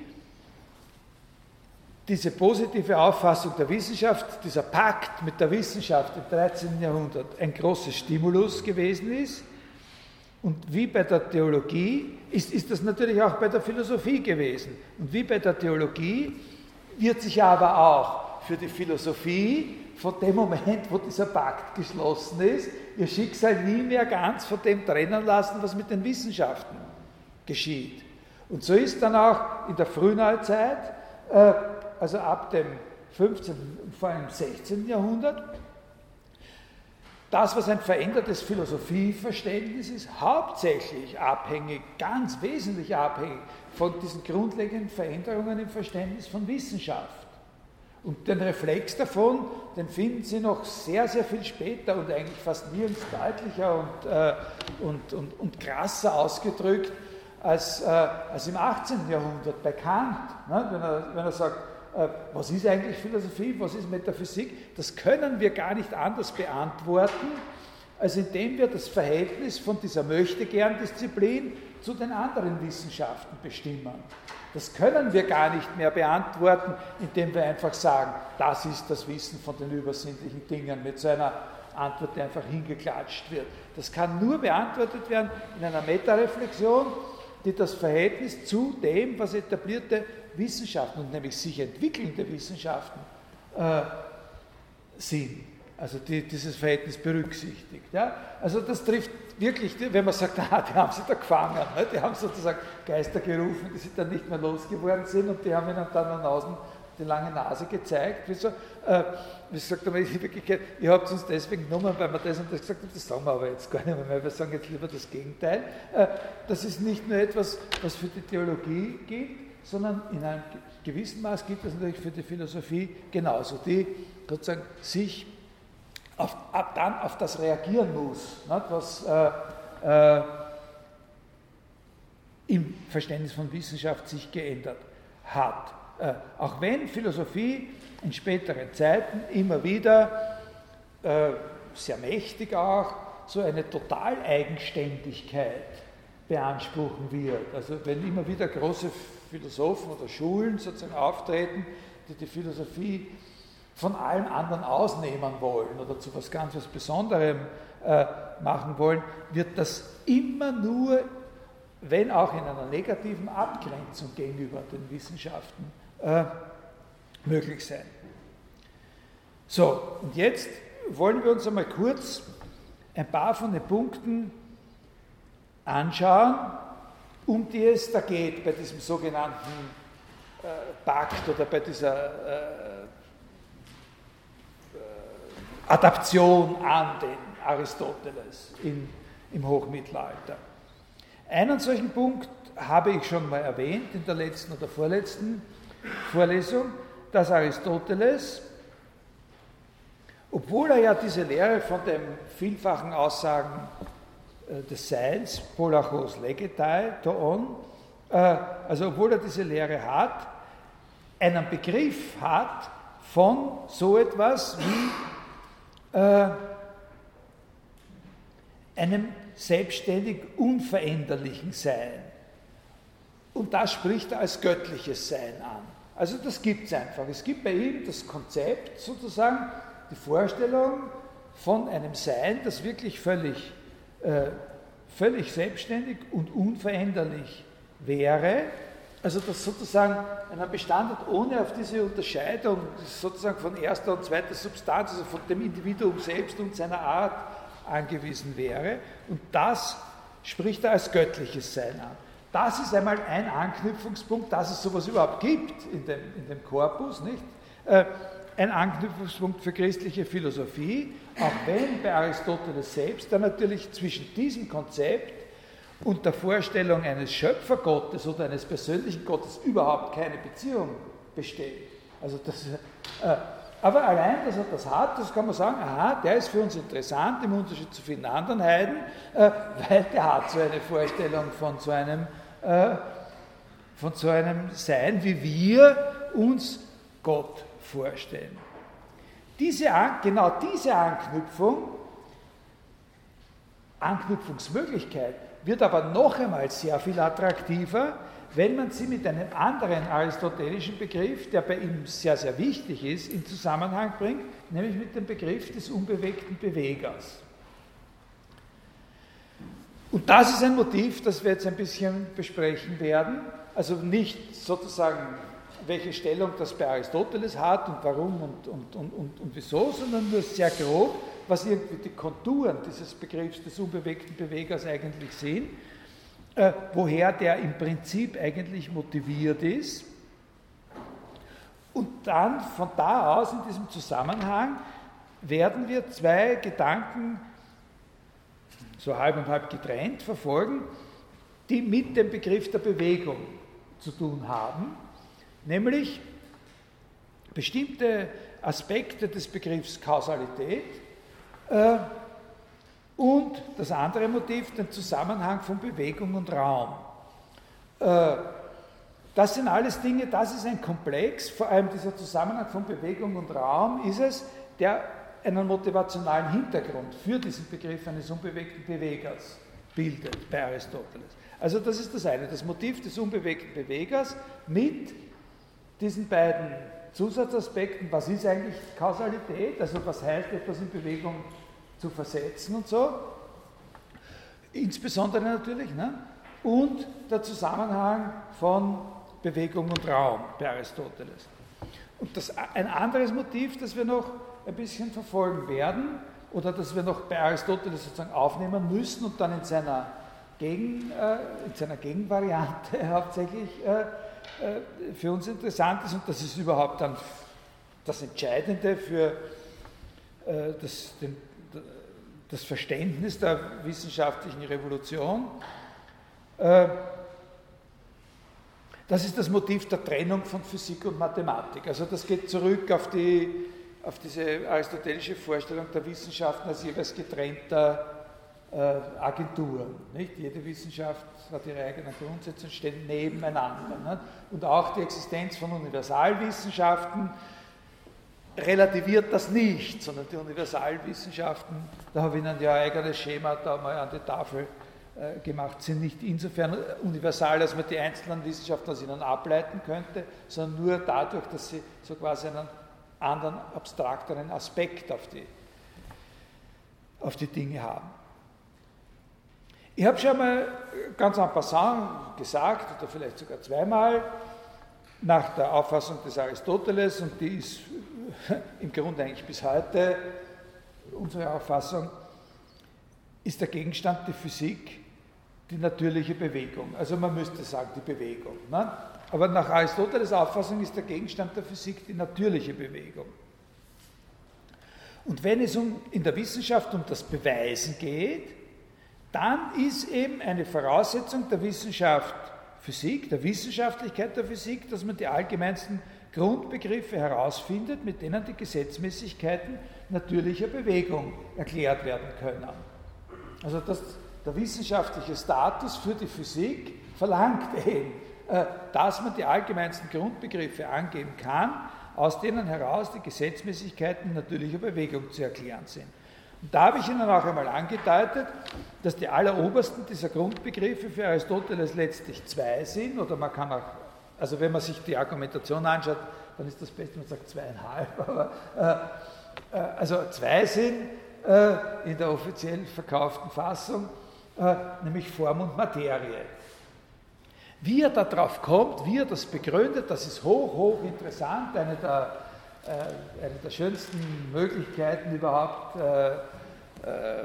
diese positive Auffassung der Wissenschaft, dieser Pakt mit der Wissenschaft im dreizehnten Jahrhundert ein großes Stimulus gewesen ist, und wie bei der Theologie ist, ist das natürlich auch bei der Philosophie gewesen. Und wie bei der Theologie wird sich aber auch für die Philosophie von dem Moment, wo dieser Pakt geschlossen ist, ihr Schicksal nie mehr ganz von dem trennen lassen, was mit den Wissenschaften geschieht. Und so ist dann auch in der Frühneuzeit, äh, also ab dem fünfzehnten, vor allem sechzehnten Jahrhundert, das, was ein verändertes Philosophieverständnis ist, hauptsächlich abhängig, ganz wesentlich abhängig von diesen grundlegenden Veränderungen im Verständnis von Wissenschaft. Und den Reflex davon, den finden Sie noch sehr, sehr viel später und eigentlich fast nirgends deutlicher und, äh, und, und, und krasser ausgedrückt als, äh, als im achtzehnten Jahrhundert bei Kant, ne? wenn, er, wenn er sagt, äh, was ist eigentlich Philosophie, was ist Metaphysik, das können wir gar nicht anders beantworten, als indem wir das Verhältnis von dieser Möchtegern-Disziplin zu den anderen Wissenschaften bestimmen. Das können wir gar nicht mehr beantworten, indem wir einfach sagen, das ist das Wissen von den übersinnlichen Dingen, mit so einer Antwort, die einfach hingeklatscht wird. Das kann nur beantwortet werden in einer Metareflexion, die das Verhältnis zu dem, was etablierte Wissenschaften und nämlich sich entwickelnde Wissenschaften äh, sind. Also die, dieses Verhältnis berücksichtigt. Ja? Also das trifft wirklich, wenn man sagt, ah, die haben sie da gefangen, ne? Die haben sozusagen Geister gerufen, die sie dann nicht mehr losgeworden sind und die haben ihnen dann an außen die lange Nase gezeigt. Wieso? Äh, wie sagt man in Wirklichkeit, ihr habt uns deswegen genommen, weil wir das und das gesagt haben, das sagen wir aber jetzt gar nicht mehr, wir sagen jetzt lieber das Gegenteil. Äh, das ist nicht nur etwas, was für die Theologie gilt, sondern in einem gewissen Maß gilt das natürlich für die Philosophie genauso, die sozusagen sich Auf, ab dann auf das reagieren muss, nicht, was äh, äh, im Verständnis von Wissenschaft sich geändert hat. Äh, auch wenn Philosophie in späteren Zeiten immer wieder äh, sehr mächtig auch so eine Totaleigenständigkeit beanspruchen wird. Also wenn immer wieder große Philosophen oder Schulen sozusagen auftreten, die die Philosophie von allen anderen ausnehmen wollen oder zu was ganz was Besonderem äh, machen wollen, wird das immer nur, wenn auch in einer negativen Abgrenzung gegenüber den Wissenschaften, äh, möglich sein. So, und jetzt wollen wir uns einmal kurz ein paar von den Punkten anschauen, um die es da geht bei diesem sogenannten äh, Pakt oder bei dieser äh, Adaption an den Aristoteles in, im Hochmittelalter. Einen solchen Punkt habe ich schon mal erwähnt in der letzten oder vorletzten Vorlesung, dass Aristoteles, obwohl er ja diese Lehre von den vielfachen Aussagen äh, des Seins, Polachos legetai, toon, äh, also obwohl er diese Lehre hat, einen Begriff hat von so etwas wie Äh, einem selbstständig unveränderlichen Sein. Und das spricht er als göttliches Sein an. Also das gibt es einfach. Es gibt bei ihm das Konzept, sozusagen die Vorstellung von einem Sein, das wirklich völlig, äh, völlig selbstständig und unveränderlich wäre. Also das sozusagen einen Bestand hat, ohne auf diese Unterscheidung sozusagen von erster und zweiter Substanz, also von dem Individuum selbst und seiner Art angewiesen wäre. Und das spricht er als göttliches Sein an. Das ist einmal ein Anknüpfungspunkt, dass es sowas überhaupt gibt in dem, in dem Korpus, nicht? Äh, ein Anknüpfungspunkt für christliche Philosophie, auch wenn bei Aristoteles selbst dann natürlich zwischen diesem Konzept und der Vorstellung eines Schöpfergottes oder eines persönlichen Gottes überhaupt keine Beziehung besteht. Also das, äh, aber allein, dass er das hat, das kann man sagen, aha, der ist für uns interessant, im Unterschied zu vielen anderen Heiden, äh, weil der hat so eine Vorstellung von so einem, äh, von so einem Sein, wie wir uns Gott vorstellen. Diese, genau diese Anknüpfung, Anknüpfungsmöglichkeit, wird aber noch einmal sehr viel attraktiver, wenn man sie mit einem anderen aristotelischen Begriff, der bei ihm sehr, sehr wichtig ist, in Zusammenhang bringt, nämlich mit dem Begriff des unbewegten Bewegers. Und das ist ein Motiv, das wir jetzt ein bisschen besprechen werden, also nicht sozusagen, welche Stellung das bei Aristoteles hat und warum und, und, und, und, und wieso, sondern nur sehr grob, was irgendwie die Konturen dieses Begriffs des unbewegten Bewegers eigentlich sind, äh, woher der im Prinzip eigentlich motiviert ist. Und dann von da aus in diesem Zusammenhang werden wir zwei Gedanken so halb und halb getrennt verfolgen, die mit dem Begriff der Bewegung zu tun haben, nämlich bestimmte Aspekte des Begriffs Kausalität äh, und das andere Motiv, den Zusammenhang von Bewegung und Raum. Äh, das sind alles Dinge, das ist ein Komplex, vor allem dieser Zusammenhang von Bewegung und Raum ist es, der einen motivationalen Hintergrund für diesen Begriff eines unbewegten Bewegers bildet bei Aristoteles. Also das ist das eine, das Motiv des unbewegten Bewegers mit diesen beiden Zusatzaspekten, was ist eigentlich Kausalität, also was heißt etwas in Bewegung zu versetzen und so, insbesondere natürlich, ne? Und der Zusammenhang von Bewegung und Raum bei Aristoteles. Und das, ein anderes Motiv, das wir noch ein bisschen verfolgen werden, oder das wir noch bei Aristoteles sozusagen aufnehmen müssen und dann in seiner, Gegen, äh, in seiner Gegenvariante hauptsächlich äh, äh, für uns interessant ist, und das ist überhaupt dann das Entscheidende für äh, das, den, das Verständnis der wissenschaftlichen Revolution. Äh, das ist das Motiv der Trennung von Physik und Mathematik. Also das geht zurück auf die auf diese aristotelische Vorstellung der Wissenschaften als jeweils getrennter äh, Agenturen. Nicht? Jede Wissenschaft hat ihre eigenen Grundsätze und stehen nebeneinander. Nicht? Und auch die Existenz von Universalwissenschaften relativiert das nicht, sondern die Universalwissenschaften, da habe ich Ihnen ja ein eigenes Schema da mal an die Tafel äh, gemacht, sind nicht insofern universal, dass man die einzelnen Wissenschaften aus ihnen ableiten könnte, sondern nur dadurch, dass sie so quasi einen anderen, abstrakteren Aspekt auf die, auf die Dinge haben. Ich habe schon mal ganz en passant gesagt, oder vielleicht sogar zweimal, nach der Auffassung des Aristoteles, und die ist im Grunde eigentlich bis heute unsere Auffassung, ist der Gegenstand der Physik die natürliche Bewegung. Also man müsste sagen, die Bewegung. Ne? Aber nach Aristoteles Auffassung ist der Gegenstand der Physik die natürliche Bewegung. Und wenn es um, in der Wissenschaft um das Beweisen geht, dann ist eben eine Voraussetzung der Wissenschaft Physik, der Wissenschaftlichkeit der Physik, dass man die allgemeinsten Grundbegriffe herausfindet, mit denen die Gesetzmäßigkeiten natürlicher Bewegung erklärt werden können. Also das, der wissenschaftliche Status für die Physik verlangt eben, dass man die allgemeinsten Grundbegriffe angeben kann, aus denen heraus die Gesetzmäßigkeiten natürlicher Bewegung zu erklären sind. Und da habe ich Ihnen auch einmal angedeutet, dass die allerobersten dieser Grundbegriffe für Aristoteles letztlich zwei sind, oder man kann auch, also wenn man sich die Argumentation anschaut, dann ist das Beste, man sagt zweieinhalb, aber äh, äh, also zwei sind äh, in der offiziell verkauften Fassung, äh, nämlich Form und Materie. Wie er darauf kommt, wie er das begründet, das ist hoch, hoch interessant, eine der, äh, eine der schönsten Möglichkeiten überhaupt, äh, äh,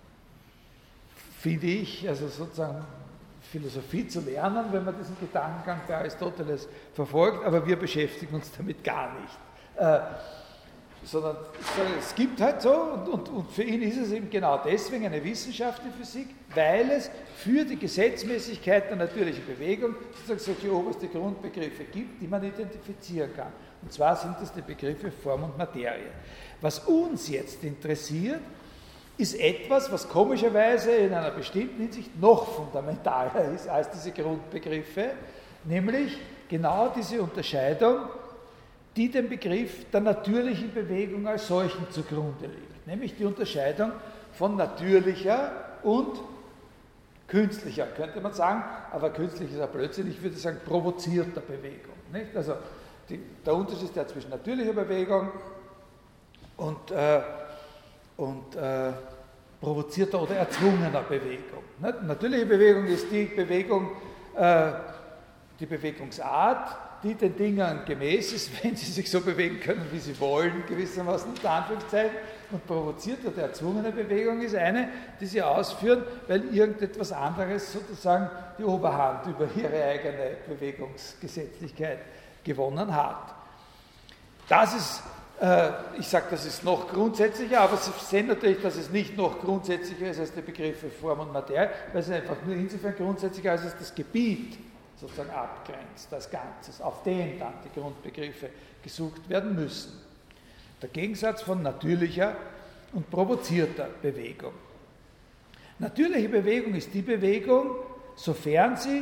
finde ich, also sozusagen Philosophie zu lernen, wenn man diesen Gedankengang bei Aristoteles verfolgt, aber wir beschäftigen uns damit gar nicht. Äh, sondern es gibt halt so, und, und, und für ihn ist es eben genau deswegen eine Wissenschaft, die Physik, weil es für die Gesetzmäßigkeit der natürlichen Bewegung sozusagen solche oberste Grundbegriffe gibt, die man identifizieren kann. Und zwar sind das die Begriffe Form und Materie. Was uns jetzt interessiert, ist etwas, was komischerweise in einer bestimmten Hinsicht noch fundamentaler ist als diese Grundbegriffe, nämlich genau diese Unterscheidung, die dem Begriff der natürlichen Bewegung als solchen zugrunde liegt, nämlich die Unterscheidung von natürlicher und künstlicher, könnte man sagen, aber künstlich ist ein Blödsinn, ich würde sagen provozierter Bewegung. Nicht? Also die, der Unterschied ist der zwischen natürlicher Bewegung und, äh, und äh, provozierter oder erzwungener Bewegung. Nicht? Natürliche Bewegung ist die Bewegung, äh, die Bewegungsart, die den Dingen gemäß ist, wenn sie sich so bewegen können, wie sie wollen, gewissermaßen unter Anführungszeichen. Und provozierte oder erzwungene Bewegung ist eine, die sie ausführen, weil irgendetwas anderes sozusagen die Oberhand über ihre eigene Bewegungsgesetzlichkeit gewonnen hat. Das ist Ich sage, das ist noch grundsätzlicher, aber Sie sehen natürlich, dass es nicht noch grundsätzlicher ist als die Begriffe Form und Materie, weil es einfach nur insofern grundsätzlicher ist, als es das Gebiet sozusagen abgrenzt, als Ganzes, auf dem dann die Grundbegriffe gesucht werden müssen. Der Gegensatz von natürlicher und provozierter Bewegung. Natürliche Bewegung ist die Bewegung, sofern sie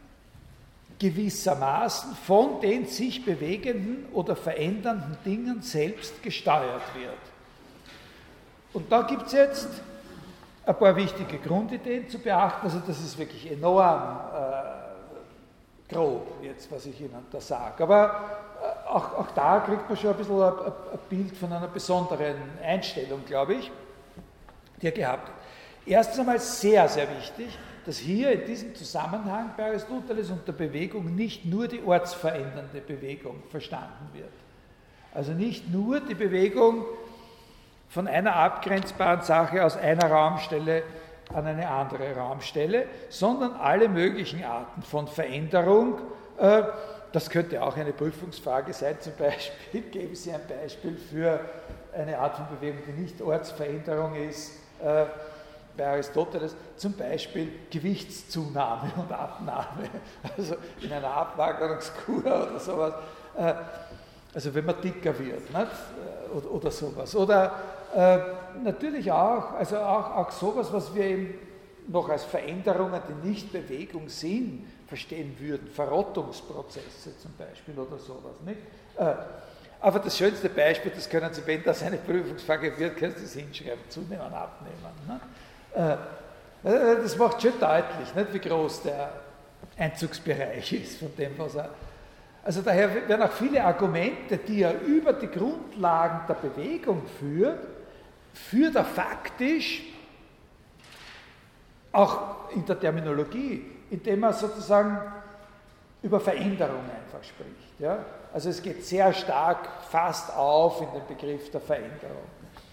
gewissermaßen von den sich bewegenden oder verändernden Dingen selbst gesteuert wird. Und da gibt es jetzt ein paar wichtige Grundideen zu beachten, also das ist wirklich enorm äh, grob jetzt, was ich Ihnen da sage, aber äh, auch, auch da kriegt man schon ein bisschen ein, ein Bild von einer besonderen Einstellung, glaube ich, die er gehabt hat. Erstens einmal sehr, sehr wichtig, dass hier in diesem Zusammenhang bei Aristoteles unter Bewegung nicht nur die ortsverändernde Bewegung verstanden wird. Also nicht nur die Bewegung von einer abgrenzbaren Sache aus einer Raumstelle an eine andere Raumstelle, sondern alle möglichen Arten von Veränderung. Das könnte auch eine Prüfungsfrage sein, zum Beispiel, geben Sie ein Beispiel für eine Art von Bewegung, die nicht Ortsveränderung ist, bei Aristoteles, zum Beispiel Gewichtszunahme und Abnahme, also in einer Abmagerungskur oder sowas, also wenn man dicker wird, nicht? Oder, oder sowas. Oder äh, natürlich auch, also auch, auch sowas, was wir eben noch als Veränderungen, die nicht Bewegung sind, verstehen würden, Verrottungsprozesse zum Beispiel oder sowas. Nicht? Äh, aber das schönste Beispiel, das können Sie, wenn das eine Prüfungsfrage wird, können Sie es hinschreiben, zunehmen, abnehmen. Ne? Das macht schon deutlich, nicht, wie groß der Einzugsbereich ist von dem, was er... Also daher werden auch viele Argumente, die er über die Grundlagen der Bewegung führt, führt er faktisch auch in der Terminologie, indem er sozusagen über Veränderung einfach spricht. Ja? Also es geht sehr stark fast auf in den Begriff der Veränderung.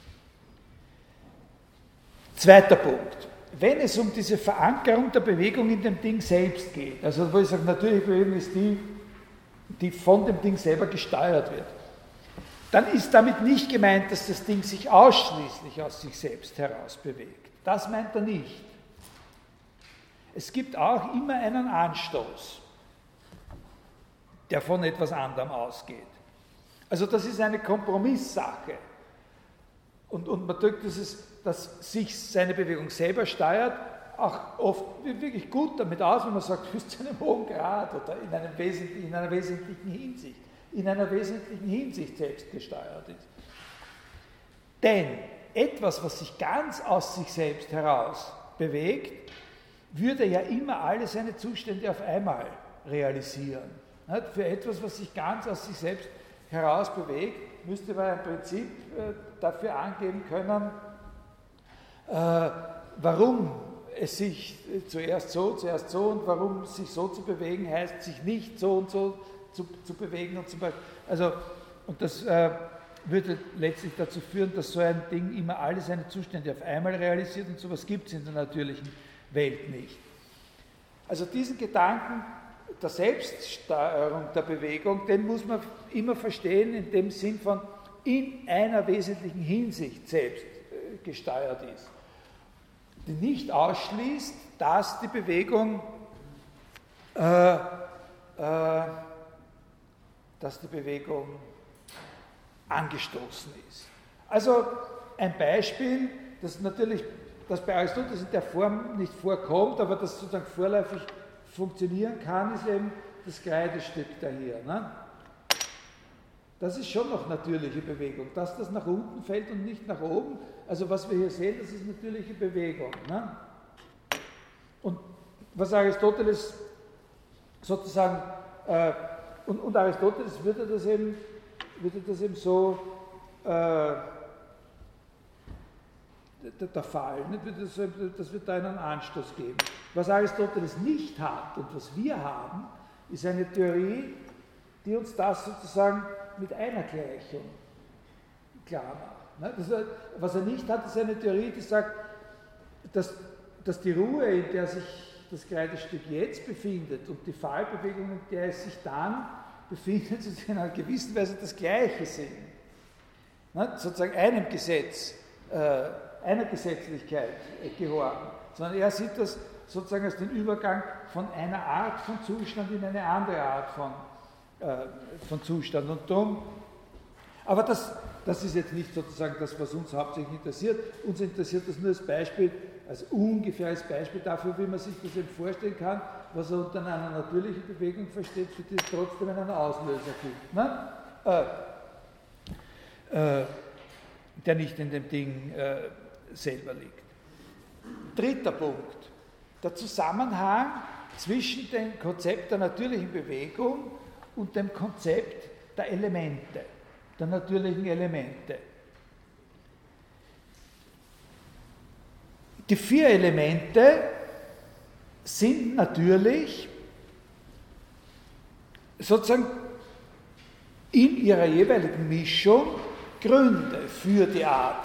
Zweiter Punkt. Wenn es um diese Verankerung der Bewegung in dem Ding selbst geht, also wo ich sage, natürliche Bewegung ist die, die von dem Ding selber gesteuert wird, dann ist damit nicht gemeint, dass das Ding sich ausschließlich aus sich selbst heraus bewegt. Das meint er nicht. Es gibt auch immer einen Anstoß, der von etwas anderem ausgeht. Also das ist eine Kompromisssache. Und, und man drückt dieses, dass sich seine Bewegung selber steuert, auch oft wirklich gut damit aus, wenn man sagt, bis zu einem hohen Grad oder in, einem wesentlichen, in einer wesentlichen Hinsicht, in einer wesentlichen Hinsicht selbst gesteuert ist. Denn etwas, was sich ganz aus sich selbst heraus bewegt, würde ja immer alle seine Zustände auf einmal realisieren. Für etwas, was sich ganz aus sich selbst heraus bewegt, müsste man im Prinzip dafür angeben können, warum es sich zuerst so, zuerst so und warum sich so zu bewegen heißt, sich nicht so und so zu, zu bewegen und zum Beispiel. Also, und das äh, würde letztlich dazu führen, dass so ein Ding immer alle seine Zustände auf einmal realisiert und sowas gibt es in der natürlichen Welt nicht. Also diesen Gedanken der Selbststeuerung der Bewegung, den muss man immer verstehen in dem Sinn von in einer wesentlichen Hinsicht selbst äh, gesteuert ist. Die nicht ausschließt, dass die Bewegung äh, äh, dass die Bewegung angestoßen ist. Also ein Beispiel, das natürlich, das bei Aristoteles in der Form nicht vorkommt, aber das sozusagen vorläufig funktionieren kann, ist eben das Kreidestück da hier. Ne? Das ist schon noch natürliche Bewegung. Dass das nach unten fällt und nicht nach oben, also was wir hier sehen, das ist natürliche Bewegung. Ne? Und was Aristoteles sozusagen, äh, und, und Aristoteles würde das eben, würde das eben so, äh, der, der Fall, nicht? Das, das wird da einen Anstoß geben. Was Aristoteles nicht hat und was wir haben, ist eine Theorie, die uns das sozusagen mit einer Gleichung klar macht. Das, was er nicht hat, ist eine Theorie, die sagt, dass, dass die Ruhe, in der sich das Kreidestück jetzt befindet und die Fallbewegung, in der es sich dann befindet, in einer gewissen Weise das Gleiche sind. ne, sozusagen einem Gesetz, äh, einer Gesetzlichkeit äh, gehorchen, sondern er sieht das sozusagen als den Übergang von einer Art von Zustand in eine andere Art von, äh, von Zustand. Und darum, aber das, das ist jetzt nicht sozusagen das, was uns hauptsächlich interessiert. Uns interessiert das nur als Beispiel, als ungefähres Beispiel dafür, wie man sich das eben vorstellen kann, was er unter einer natürlichen Bewegung versteht, für die es trotzdem einen Auslöser gibt. Ne? Äh, äh, der nicht in dem Ding äh, selber liegt. Dritter Punkt. Der Zusammenhang zwischen dem Konzept der natürlichen Bewegung und dem Konzept der Elemente, der natürlichen Elemente. Die vier Elemente sind natürlich sozusagen in ihrer jeweiligen Mischung Gründe für die Art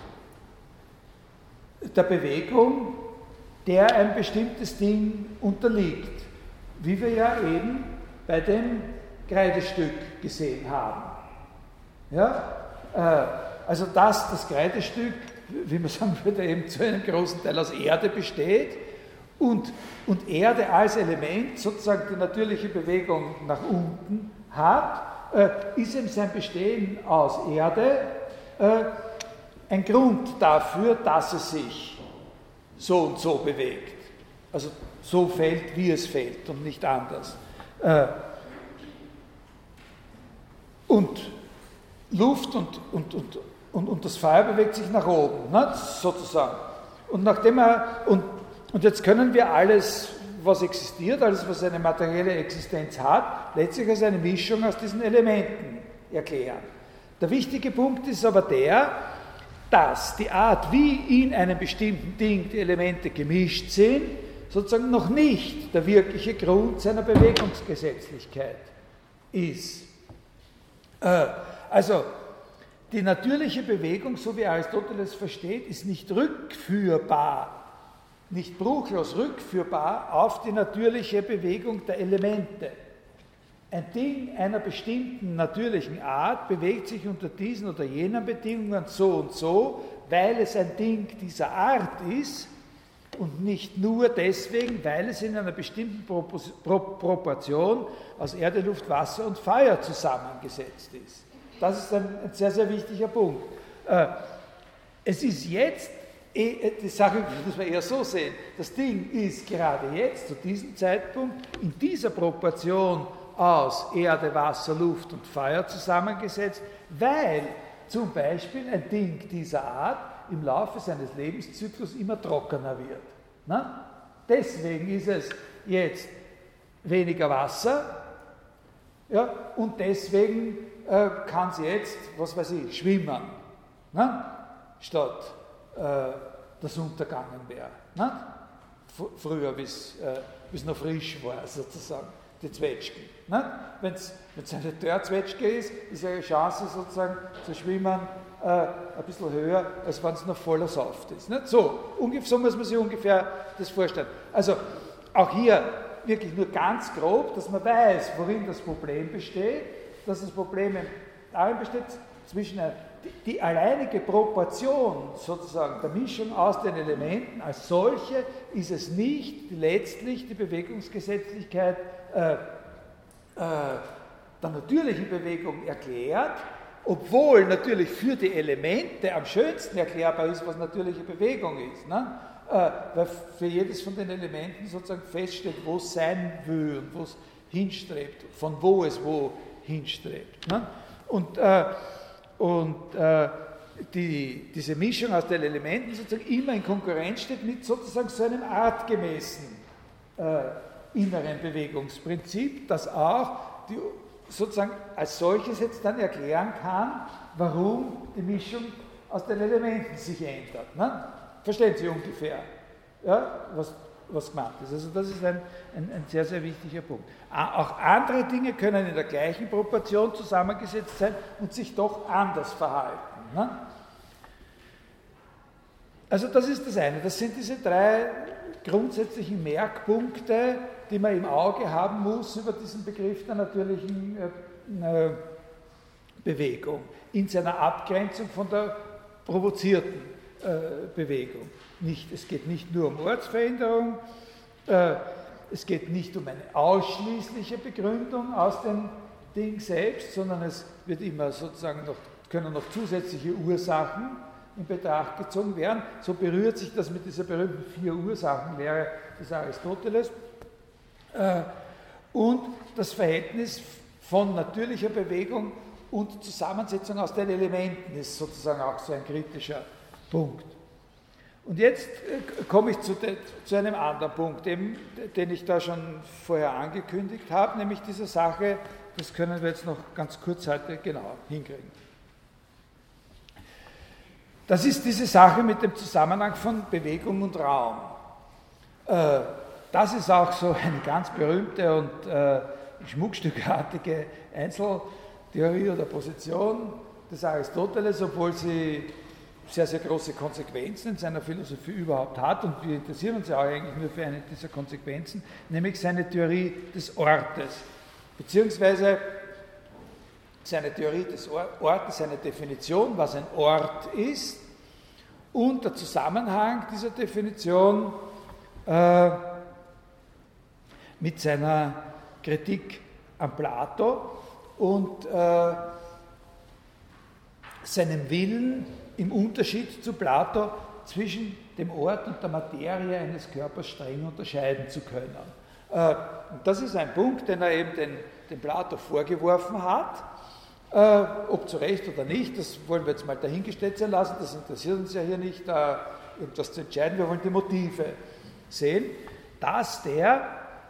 der Bewegung, der ein bestimmtes Ding unterliegt, wie wir ja eben bei dem Kreidestück gesehen haben. Ja? Äh, also dass das Kreidestück, wie man sagen würde, eben zu einem großen Teil aus Erde besteht und, und Erde als Element sozusagen die natürliche Bewegung nach unten hat, äh, ist eben sein Bestehen aus Erde äh, ein Grund dafür, dass es sich so und so bewegt. Also so fällt, wie es fällt und nicht anders. Äh, und Luft und, und, und, und, und das Feuer bewegt sich nach oben, ne, sozusagen. Und, nachdem er, und, und jetzt können wir alles, was existiert, alles, was eine materielle Existenz hat, letztlich als eine Mischung aus diesen Elementen erklären. Der wichtige Punkt ist aber der, dass die Art, wie in einem bestimmten Ding die Elemente gemischt sind, sozusagen noch nicht der wirkliche Grund seiner Bewegungsgesetzlichkeit ist. Äh, also, die natürliche Bewegung, so wie Aristoteles versteht, ist nicht rückführbar, nicht bruchlos rückführbar auf die natürliche Bewegung der Elemente. Ein Ding einer bestimmten natürlichen Art bewegt sich unter diesen oder jenen Bedingungen so und so, weil es ein Ding dieser Art ist und nicht nur deswegen, weil es in einer bestimmten Propos- Pro- Proportion aus Erde, Luft, Wasser und Feuer zusammengesetzt ist. Das ist ein, ein sehr, sehr wichtiger Punkt. Äh, es ist jetzt, eh, die Sache muss man eher so sehen, das Ding ist gerade jetzt, zu diesem Zeitpunkt, in dieser Proportion aus Erde, Wasser, Luft und Feuer zusammengesetzt, weil zum Beispiel ein Ding dieser Art im Laufe seines Lebenszyklus immer trockener wird. Na? Deswegen ist es jetzt weniger Wasser, ja, und deswegen äh, kann es jetzt, was weiß ich, schwimmen, na? Statt äh, dass untergangen wäre. Früher, wie es äh, noch frisch war, sozusagen. Die Zwetschgen. Wenn es eine Dörrzwetschge ist, ist eine Chance sozusagen zu schwimmen äh, ein bisschen höher, als wenn es noch voller Saft ist. Nicht? So, ungefähr, so muss man sich ungefähr das vorstellen. Also auch hier wirklich nur ganz grob, dass man weiß, worin das Problem besteht, dass das Problem darin besteht, zwischen einer, die, die alleinige Proportion sozusagen der Mischung aus den Elementen als solche ist es nicht, die letztlich die Bewegungsgesetzlichkeit Äh, äh, der natürlichen Bewegung erklärt, obwohl natürlich für die Elemente am schönsten erklärbar ist, was natürliche Bewegung ist. Ne? Äh, weil für jedes von den Elementen sozusagen feststeht, wo es sein will, wo es hinstrebt, von wo es wo hinstrebt. Ne? Und, äh, und äh, die, diese Mischung aus den Elementen sozusagen immer in Konkurrenz steht mit sozusagen so einem artgemäßen äh, inneren Bewegungsprinzip, das auch die, sozusagen als solches jetzt dann erklären kann, warum die Mischung aus den Elementen sich ändert. Ne? Verstehen Sie ungefähr, ja, was, was gemeint ist? Also das ist ein, ein, ein sehr, sehr wichtiger Punkt. Auch andere Dinge können in der gleichen Proportion zusammengesetzt sein und sich doch anders verhalten. Ne? Also das ist das eine. Das sind diese drei grundsätzlichen Merkpunkte, die man im Auge haben muss über diesen Begriff der natürlichen äh, Bewegung, in seiner Abgrenzung von der provozierten äh, Bewegung. Nicht, es geht nicht nur um Ortsveränderung, äh, es geht nicht um eine ausschließliche Begründung aus dem Ding selbst, sondern es wird immer sozusagen noch, können noch zusätzliche Ursachen in Betracht gezogen werden. So berührt sich das mit dieser berühmten Vier-Ursachen-Lehre des Aristoteles. Äh, und das Verhältnis von natürlicher Bewegung und Zusammensetzung aus den Elementen ist sozusagen auch so ein kritischer Punkt. Und jetzt äh, komme ich zu, de, zu einem anderen Punkt, eben, den ich da schon vorher angekündigt habe, nämlich diese Sache, das können wir jetzt noch ganz kurz heute genau hinkriegen. Das ist diese Sache mit dem Zusammenhang von Bewegung und Raum. Äh, das ist auch so eine ganz berühmte und äh, schmuckstückartige Einzeltheorie oder Position des Aristoteles, obwohl sie sehr, sehr große Konsequenzen in seiner Philosophie überhaupt hat, und wir interessieren uns ja auch eigentlich nur für eine dieser Konsequenzen, nämlich seine Theorie des Ortes, beziehungsweise seine Theorie des Ortes, seine Definition, was ein Ort ist, und der Zusammenhang dieser Definition äh, mit seiner Kritik an Plato und äh, seinem Willen, im Unterschied zu Plato zwischen dem Ort und der Materie eines Körpers streng unterscheiden zu können. Äh, das ist ein Punkt, den er eben den, den Plato vorgeworfen hat. Äh, ob zu Recht oder nicht, das wollen wir jetzt mal dahingestellt sein lassen, das interessiert uns ja hier nicht, äh, irgendwas zu entscheiden, wir wollen die Motive sehen, dass der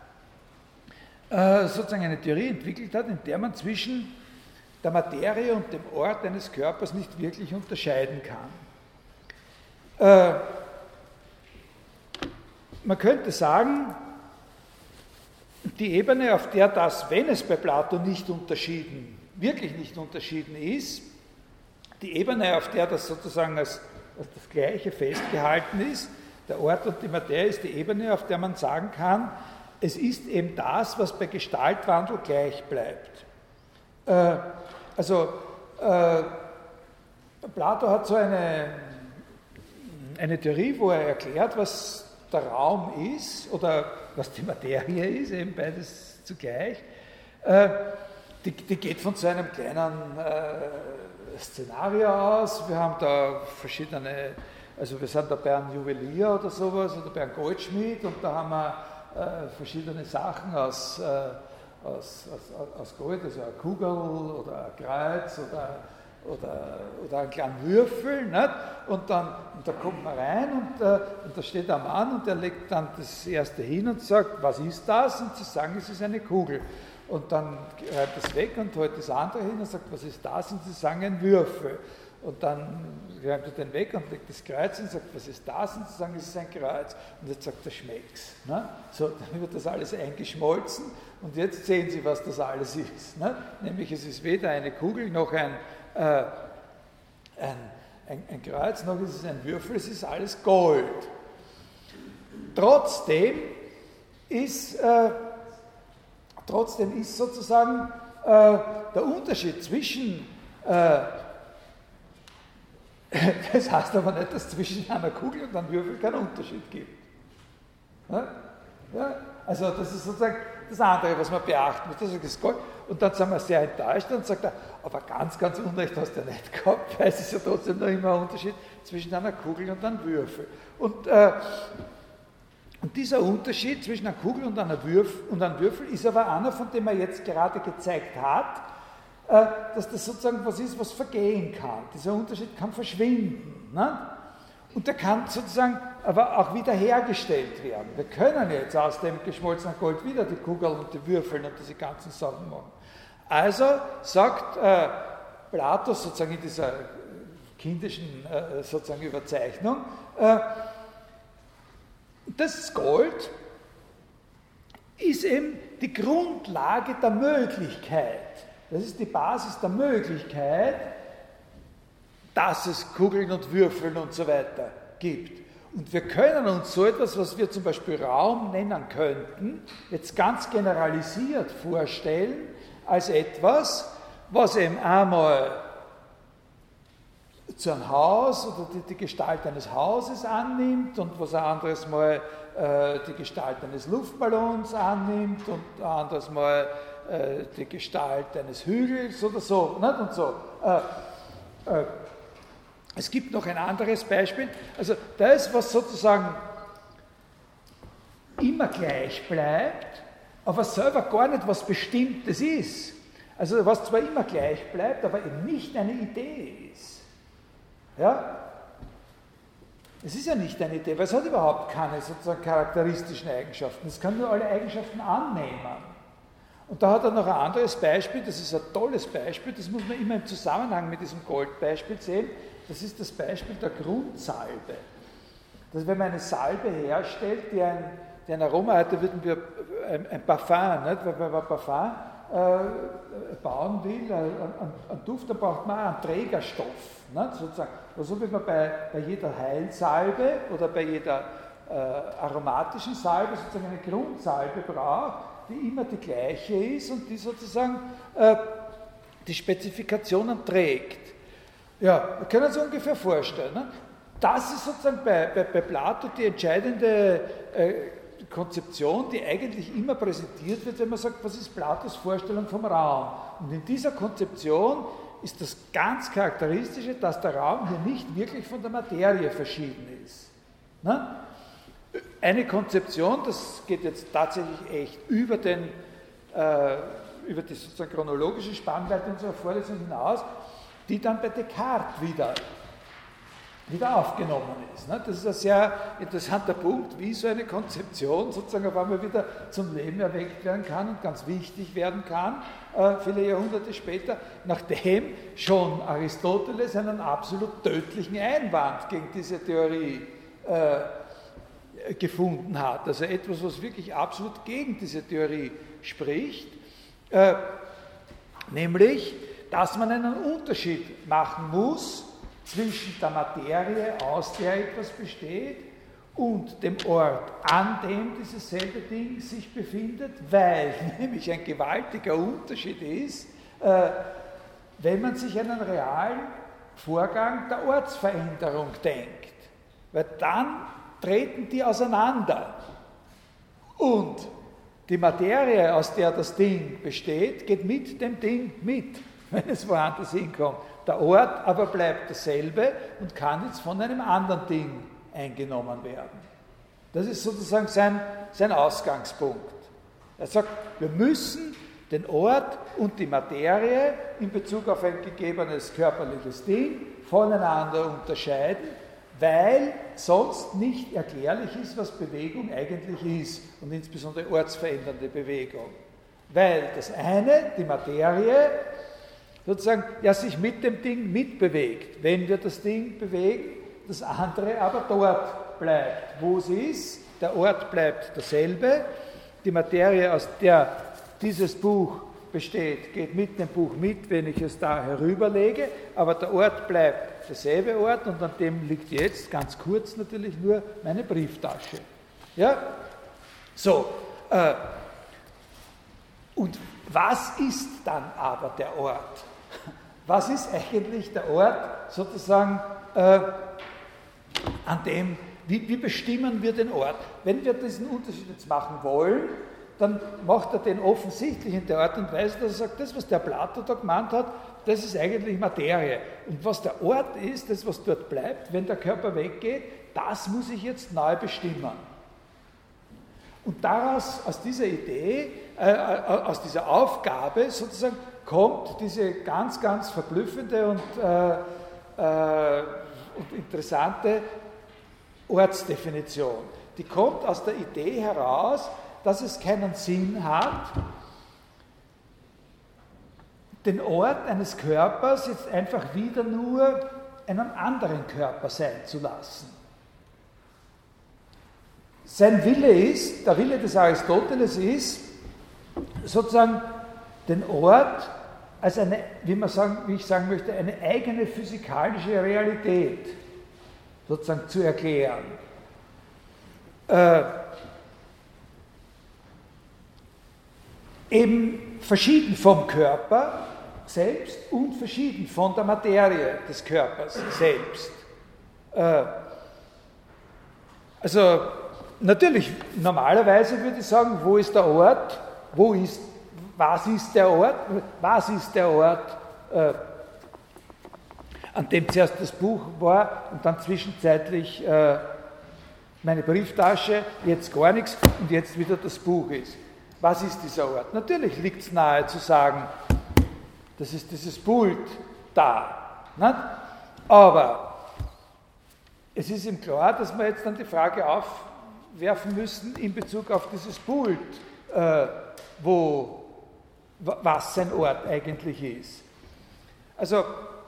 äh, sozusagen eine Theorie entwickelt hat, in der man zwischen der Materie und dem Ort eines Körpers nicht wirklich unterscheiden kann. Äh, man könnte sagen, die Ebene, auf der das, wenn es bei Plato nicht unterschieden, wirklich nicht unterschieden ist, die Ebene, auf der das sozusagen als, als das Gleiche festgehalten ist, der Ort und die Materie, ist die Ebene, auf der man sagen kann, es ist eben das, was bei Gestaltwandel gleich bleibt. Äh, also, äh, Plato hat so eine, eine Theorie, wo er erklärt, was der Raum ist oder was die Materie ist, eben beides zugleich. Äh, die, die geht von so einem kleinen äh, Szenario aus. Wir haben da verschiedene, also wir sind da bei einem Juwelier oder sowas oder bei einem Goldschmied, und da haben wir äh, verschiedene Sachen aus, äh, aus, aus, aus Gold, also eine Kugel oder ein Kreuz oder, oder, oder einen kleinen Würfel. Nicht? Und, dann, und da kommt man rein und, äh, und da steht ein Mann und der legt dann das erste hin und sagt, was ist das? Und sie sagen, es ist eine Kugel. Und dann reibt es weg und holt das andere hin und sagt, was ist das? Und sie sagen, ein Würfel. Und dann räumt er den weg und legt das Kreuz und sagt, was ist das? Und sie sagen, es ist ein Kreuz. Und jetzt sagt er, schmeckt's. Ne? So, dann wird das alles eingeschmolzen und jetzt sehen Sie, was das alles ist. Ne? Nämlich, es ist weder eine Kugel noch ein, äh, ein, ein, ein Kreuz, noch ist es ein Würfel, es ist alles Gold. Trotzdem ist... Äh, Trotzdem ist sozusagen äh, der Unterschied zwischen, äh, das heißt aber nicht, dass zwischen einer Kugel und einem Würfel keinen Unterschied gibt. Ja? Ja? Also das ist sozusagen das andere, was man beachten muss. Das ist Gold. Und dann sind wir sehr enttäuscht und sagt er, aber ganz, ganz Unrecht hast du ja nicht gehabt, weil es ist ja trotzdem noch immer ein Unterschied zwischen einer Kugel und einem Würfel. Und äh, Und dieser Unterschied zwischen einer Kugel und, einer Würf- und einem Würfel ist aber einer, von dem er jetzt gerade gezeigt hat, äh, dass das sozusagen was ist, was vergehen kann. Dieser Unterschied kann verschwinden. Ne? Und der kann sozusagen aber auch wieder hergestellt werden. Wir können jetzt aus dem geschmolzenen Gold wieder die Kugeln und die Würfel und diese ganzen Sachen machen. Also sagt äh, Plato sozusagen in dieser kindischen äh, sozusagen Überzeichnung, äh, das Gold ist eben die Grundlage der Möglichkeit. Das ist die Basis der Möglichkeit, dass es Kugeln und Würfeln und so weiter gibt. Und wir können uns so etwas, was wir zum Beispiel Raum nennen könnten, jetzt ganz generalisiert vorstellen als etwas, was eben einmal zu einem Haus oder die, die Gestalt eines Hauses annimmt und was ein anderes Mal äh, die Gestalt eines Luftballons annimmt und ein anderes Mal äh, die Gestalt eines Hügels oder so. Nicht? Und so. Äh, äh, es gibt noch ein anderes Beispiel. Also das, was sozusagen immer gleich bleibt, aber selber gar nicht was Bestimmtes ist. Also was zwar immer gleich bleibt, aber eben nicht eine Idee ist. Ja? Es ist ja nicht eine Idee, weil es hat überhaupt keine sozusagen charakteristischen Eigenschaften. Es kann nur alle Eigenschaften annehmen. Und da hat er noch ein anderes Beispiel, das ist ein tolles Beispiel, das muss man immer im Zusammenhang mit diesem Goldbeispiel sehen. Das ist das Beispiel der Grundsalbe. Dass wenn man eine Salbe herstellt, die ein, die ein Aroma hat, da würden wir ein, ein Parfum, nicht? Weil wenn man Parfum äh, bauen will, einen Duft, dann braucht man auch einen Trägerstoff. Nicht? Sozusagen. So wie man bei, bei jeder Heilsalbe oder bei jeder äh, aromatischen Salbe sozusagen eine Grundsalbe braucht, die immer die gleiche ist und die sozusagen äh, die Spezifikationen trägt. Ja, wir können uns ungefähr vorstellen. Ne? Das ist sozusagen bei, bei, bei Plato die entscheidende äh, Konzeption, die eigentlich immer präsentiert wird, wenn man sagt, was ist Platos Vorstellung vom Raum? Und in dieser Konzeption ist das ganz Charakteristische, dass der Raum hier nicht wirklich von der Materie verschieden ist. Ne? Eine Konzeption, das geht jetzt tatsächlich echt über, den, äh, über die sozusagen chronologische Spannweite unserer Vorlesung hinaus, die dann bei Descartes wieder, wieder aufgenommen ist. Ne? Das ist ein sehr interessanter Punkt, wie so eine Konzeption sozusagen auf einmal wieder zum Leben erweckt werden kann und ganz wichtig werden kann, äh, viele Jahrhunderte später, nachdem schon Aristoteles einen absolut tödlichen Einwand gegen diese Theorie äh, gefunden hat. Also etwas, was wirklich absolut gegen diese Theorie spricht, äh, nämlich, dass man einen Unterschied machen muss zwischen der Materie, aus der etwas besteht, und dem Ort, an dem dieses selbe Ding sich befindet, weil nämlich ein gewaltiger Unterschied ist, äh, wenn man sich einen realen Vorgang der Ortsveränderung denkt. Weil dann treten die auseinander. Und die Materie, aus der das Ding besteht, geht mit dem Ding mit, wenn es woanders hinkommt. Der Ort aber bleibt dasselbe und kann jetzt von einem anderen Ding eingenommen werden. Das ist sozusagen sein, sein Ausgangspunkt. Er sagt, wir müssen den Ort und die Materie in Bezug auf ein gegebenes körperliches Ding voneinander unterscheiden, weil sonst nicht erklärlich ist, was Bewegung eigentlich ist und insbesondere ortsverändernde Bewegung. Weil das eine, die Materie, sozusagen ja sich mit dem Ding mitbewegt, wenn wir das Ding bewegen, das andere aber dort bleibt, wo es ist, der Ort bleibt derselbe, die Materie, aus der dieses Buch besteht, geht mit dem Buch mit, wenn ich es da herüberlege, aber der Ort bleibt derselbe Ort und an dem liegt jetzt, ganz kurz natürlich, nur meine Brieftasche. Ja? So, äh, und was ist dann aber der Ort? Was ist eigentlich der Ort sozusagen, äh, an dem, wie, wie bestimmen wir den Ort? Wenn wir diesen Unterschied jetzt machen wollen, dann macht er den offensichtlich in der Art und Weise, dass er sagt, das, was der Plato da gemeint hat, das ist eigentlich Materie. Und was der Ort ist, das, was dort bleibt, wenn der Körper weggeht, das muss ich jetzt neu bestimmen. Und daraus, aus dieser Idee, äh, aus dieser Aufgabe sozusagen, kommt diese ganz, ganz verblüffende und, äh, äh, und interessante Ortsdefinition. Die kommt aus der Idee heraus, dass es keinen Sinn hat, den Ort eines Körpers jetzt einfach wieder nur einen anderen Körper sein zu lassen. Sein Wille ist, der Wille des Aristoteles ist, sozusagen den Ort als eine, wie, man sagen, wie ich sagen möchte, eine eigene physikalische Realität sozusagen zu erklären. Äh, eben verschieden vom Körper, selbst und verschieden von der Materie des Körpers selbst. Äh, also natürlich, normalerweise würde ich sagen, wo ist der Ort, wo ist, was ist der Ort, was ist der Ort, äh, an dem zuerst das Buch war und dann zwischenzeitlich äh, meine Brieftasche, jetzt gar nichts und jetzt wieder das Buch ist. Was ist dieser Ort? Natürlich liegt es nahe zu sagen, das ist dieses Pult da. Nicht? Aber es ist ihm klar, dass wir jetzt dann die Frage aufwerfen müssen in Bezug auf dieses Pult, äh, wo, was sein Ort eigentlich ist. Also,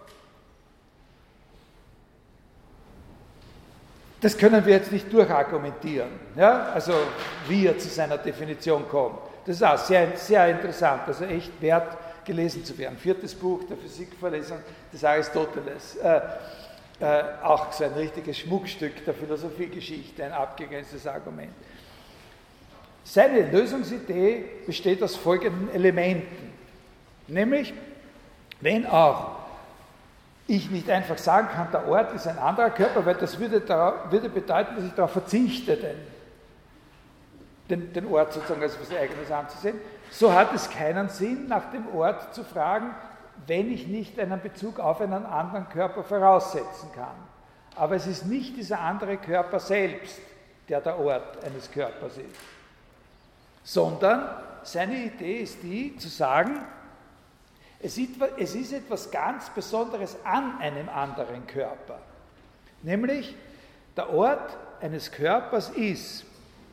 das können wir jetzt nicht durchargumentieren, ja? Also wie er zu seiner Definition kommt. Das ist auch sehr, sehr interessant, also echt wert gelesen zu werden. Viertes Buch der Physikvorlesung des Aristoteles, äh, äh, auch so ein richtiges Schmuckstück der Philosophiegeschichte, ein abgegrenztes Argument. Seine Lösungsidee besteht aus folgenden Elementen, nämlich, wenn auch ich nicht einfach sagen kann, der Ort ist ein anderer Körper, weil das würde, da, würde bedeuten, dass ich darauf verzichte, den, den, den Ort sozusagen als etwas Eigenes anzusehen. So hat es keinen Sinn, nach dem Ort zu fragen, wenn ich nicht einen Bezug auf einen anderen Körper voraussetzen kann. Aber es ist nicht dieser andere Körper selbst, der der Ort eines Körpers ist, sondern seine Idee ist die, zu sagen, Es ist etwas ganz Besonderes an einem anderen Körper. Nämlich, der Ort eines Körpers ist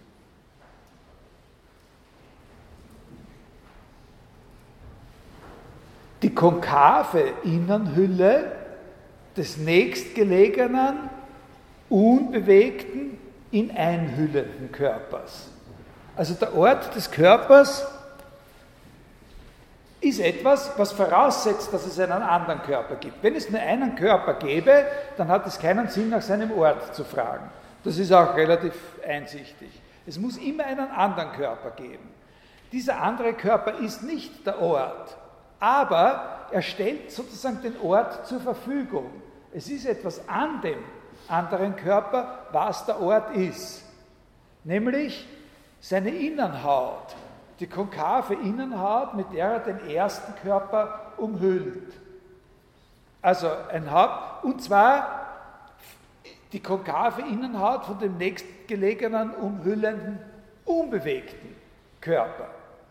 die konkave Innenhülle des nächstgelegenen, unbewegten, ihn einhüllenden Körpers. Also der Ort des Körpers ist etwas, was voraussetzt, dass es einen anderen Körper gibt. Wenn es nur einen Körper gäbe, dann hat es keinen Sinn, nach seinem Ort zu fragen. Das ist auch relativ einsichtig. Es muss immer einen anderen Körper geben. Dieser andere Körper ist nicht der Ort, aber er stellt sozusagen den Ort zur Verfügung. Es ist etwas an dem anderen Körper, was der Ort ist, nämlich seine Innenhaut. Die konkave Innenhaut, mit der er den ersten Körper umhüllt. Also ein Haupt, und zwar die konkave Innenhaut von dem nächstgelegenen, umhüllenden, unbewegten Körper.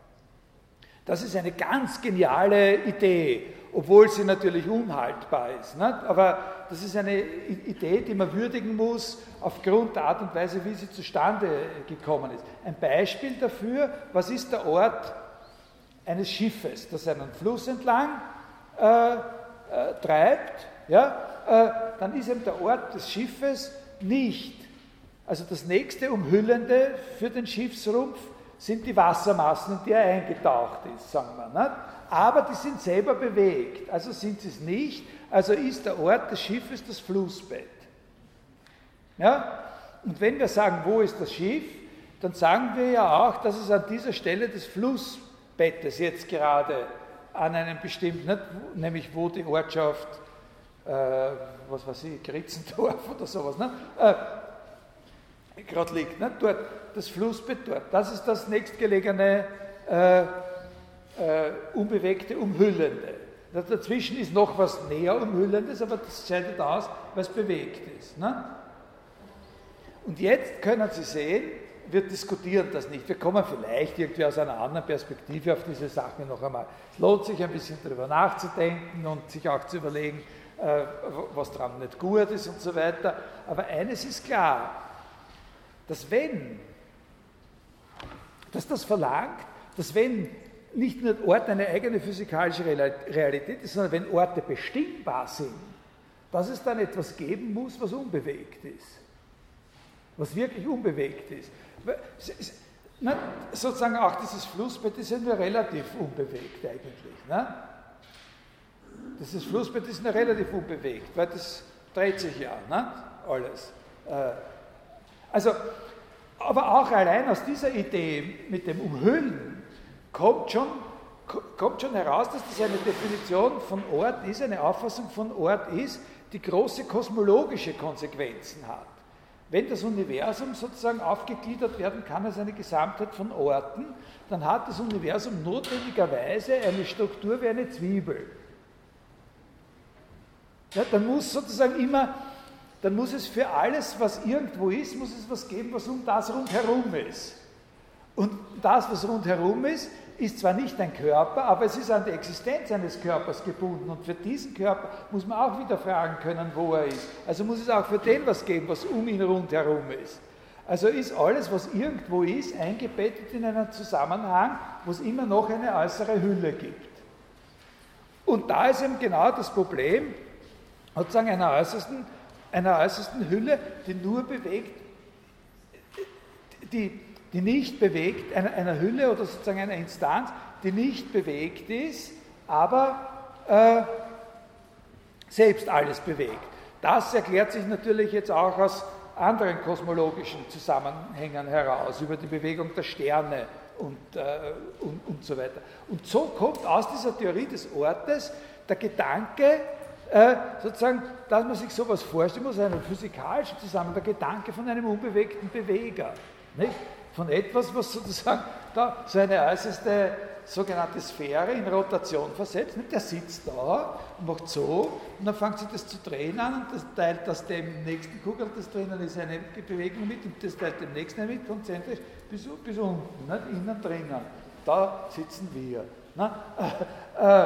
Das ist eine ganz geniale Idee, obwohl sie natürlich unhaltbar ist. Nicht? Aber das ist eine Idee, die man würdigen muss aufgrund der Art und Weise, wie sie zustande gekommen ist. Ein Beispiel dafür, was ist der Ort eines Schiffes, das einen Fluss entlang äh, äh, treibt, ja? äh, dann ist eben der Ort des Schiffes nicht, also das nächste Umhüllende für den Schiffsrumpf sind die Wassermassen, in die er eingetaucht ist, sagen wir. Nicht? Aber die sind selber bewegt, also sind sie es nicht, also ist der Ort des Schiffes das Flussbett. Ja? Und wenn wir sagen, wo ist das Schiff, dann sagen wir ja auch, dass es an dieser Stelle des Flussbettes jetzt gerade an einem bestimmten, nämlich wo die Ortschaft, äh, was weiß ich, Gritzendorf oder sowas, ne? äh, gerade liegt, ne? Dort, das Flussbett dort, das ist das nächstgelegene äh, äh, unbewegte, umhüllende. Dazwischen ist noch was näher Umhüllendes, aber das scheidet aus, weil es bewegt ist. Ne? Und jetzt können Sie sehen, wir diskutieren das nicht. Wir kommen vielleicht irgendwie aus einer anderen Perspektive auf diese Sache noch einmal. Es lohnt sich ein bisschen darüber nachzudenken und sich auch zu überlegen, äh, was daran nicht gut ist und so weiter. Aber eines ist klar, dass wenn, dass das verlangt, dass wenn nicht nur Ort eine eigene physikalische Realität ist, sondern wenn Orte bestimmbar sind, dass es dann etwas geben muss, was unbewegt ist. Was wirklich unbewegt ist. Na, sozusagen auch dieses Flussbett ist ja nur relativ unbewegt eigentlich. Ne? Dieses Flussbett ist nur relativ unbewegt, weil das dreht sich ja, ne? Alles. Also, aber auch allein aus dieser Idee mit dem Umhüllen kommt schon, kommt schon heraus, dass das eine Definition von Ort ist, eine Auffassung von Ort ist, die große kosmologische Konsequenzen hat. Wenn das Universum sozusagen aufgegliedert werden kann als eine Gesamtheit von Orten, dann hat das Universum notwendigerweise eine Struktur wie eine Zwiebel. Ja, dann muss sozusagen immer, dann muss es für alles, was irgendwo ist, muss es was geben, was um das rundherum ist. Und das, was rundherum ist, ist zwar nicht ein Körper, aber es ist an die Existenz eines Körpers gebunden. Und für diesen Körper muss man auch wieder fragen können, wo er ist. Also muss es auch für den was geben, was um ihn rundherum ist. Also ist alles, was irgendwo ist, eingebettet in einen Zusammenhang, wo es immer noch eine äußere Hülle gibt. Und da ist eben genau das Problem, sozusagen einer äußersten, einer äußersten Hülle, die nur bewegt, die die nicht bewegt, einer, einer Hülle oder sozusagen einer Instanz, die nicht bewegt ist, aber äh, selbst alles bewegt. Das erklärt sich natürlich jetzt auch aus anderen kosmologischen Zusammenhängen heraus, über die Bewegung der Sterne und, äh, und, und so weiter. Und so kommt aus dieser Theorie des Ortes der Gedanke, äh, sozusagen, dass man sich sowas vorstellen muss, einen physikalischen Zusammenhang, der Gedanke von einem unbewegten Beweger. Nicht? Von etwas, was sozusagen da so eine äußerste sogenannte Sphäre in Rotation versetzt. Der sitzt da und macht so und dann fängt sich das zu drehen an und das teilt das dem nächsten Kugel, das drinnen ist eine Bewegung mit und das teilt dem nächsten mit, konzentrisch bis, bis unten, nicht? Innen drinnen. Da sitzen wir. Ne? Äh,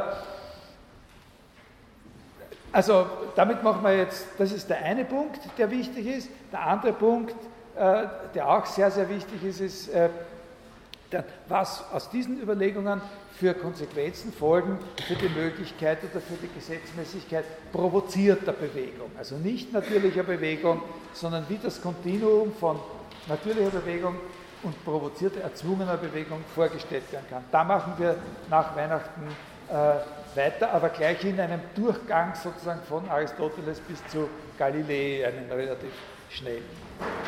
also damit machen wir jetzt, das ist der eine Punkt, der wichtig ist. Der andere Punkt, der auch sehr, sehr wichtig ist, ist, was aus diesen Überlegungen für Konsequenzen folgen für die Möglichkeit oder für die Gesetzmäßigkeit provozierter Bewegung. Also nicht natürlicher Bewegung, sondern wie das Kontinuum von natürlicher Bewegung und provozierter, erzwungener Bewegung vorgestellt werden kann. Da machen wir nach Weihnachten äh, weiter, aber gleich in einem Durchgang sozusagen von Aristoteles bis zu Galilei, einen relativ schnellen.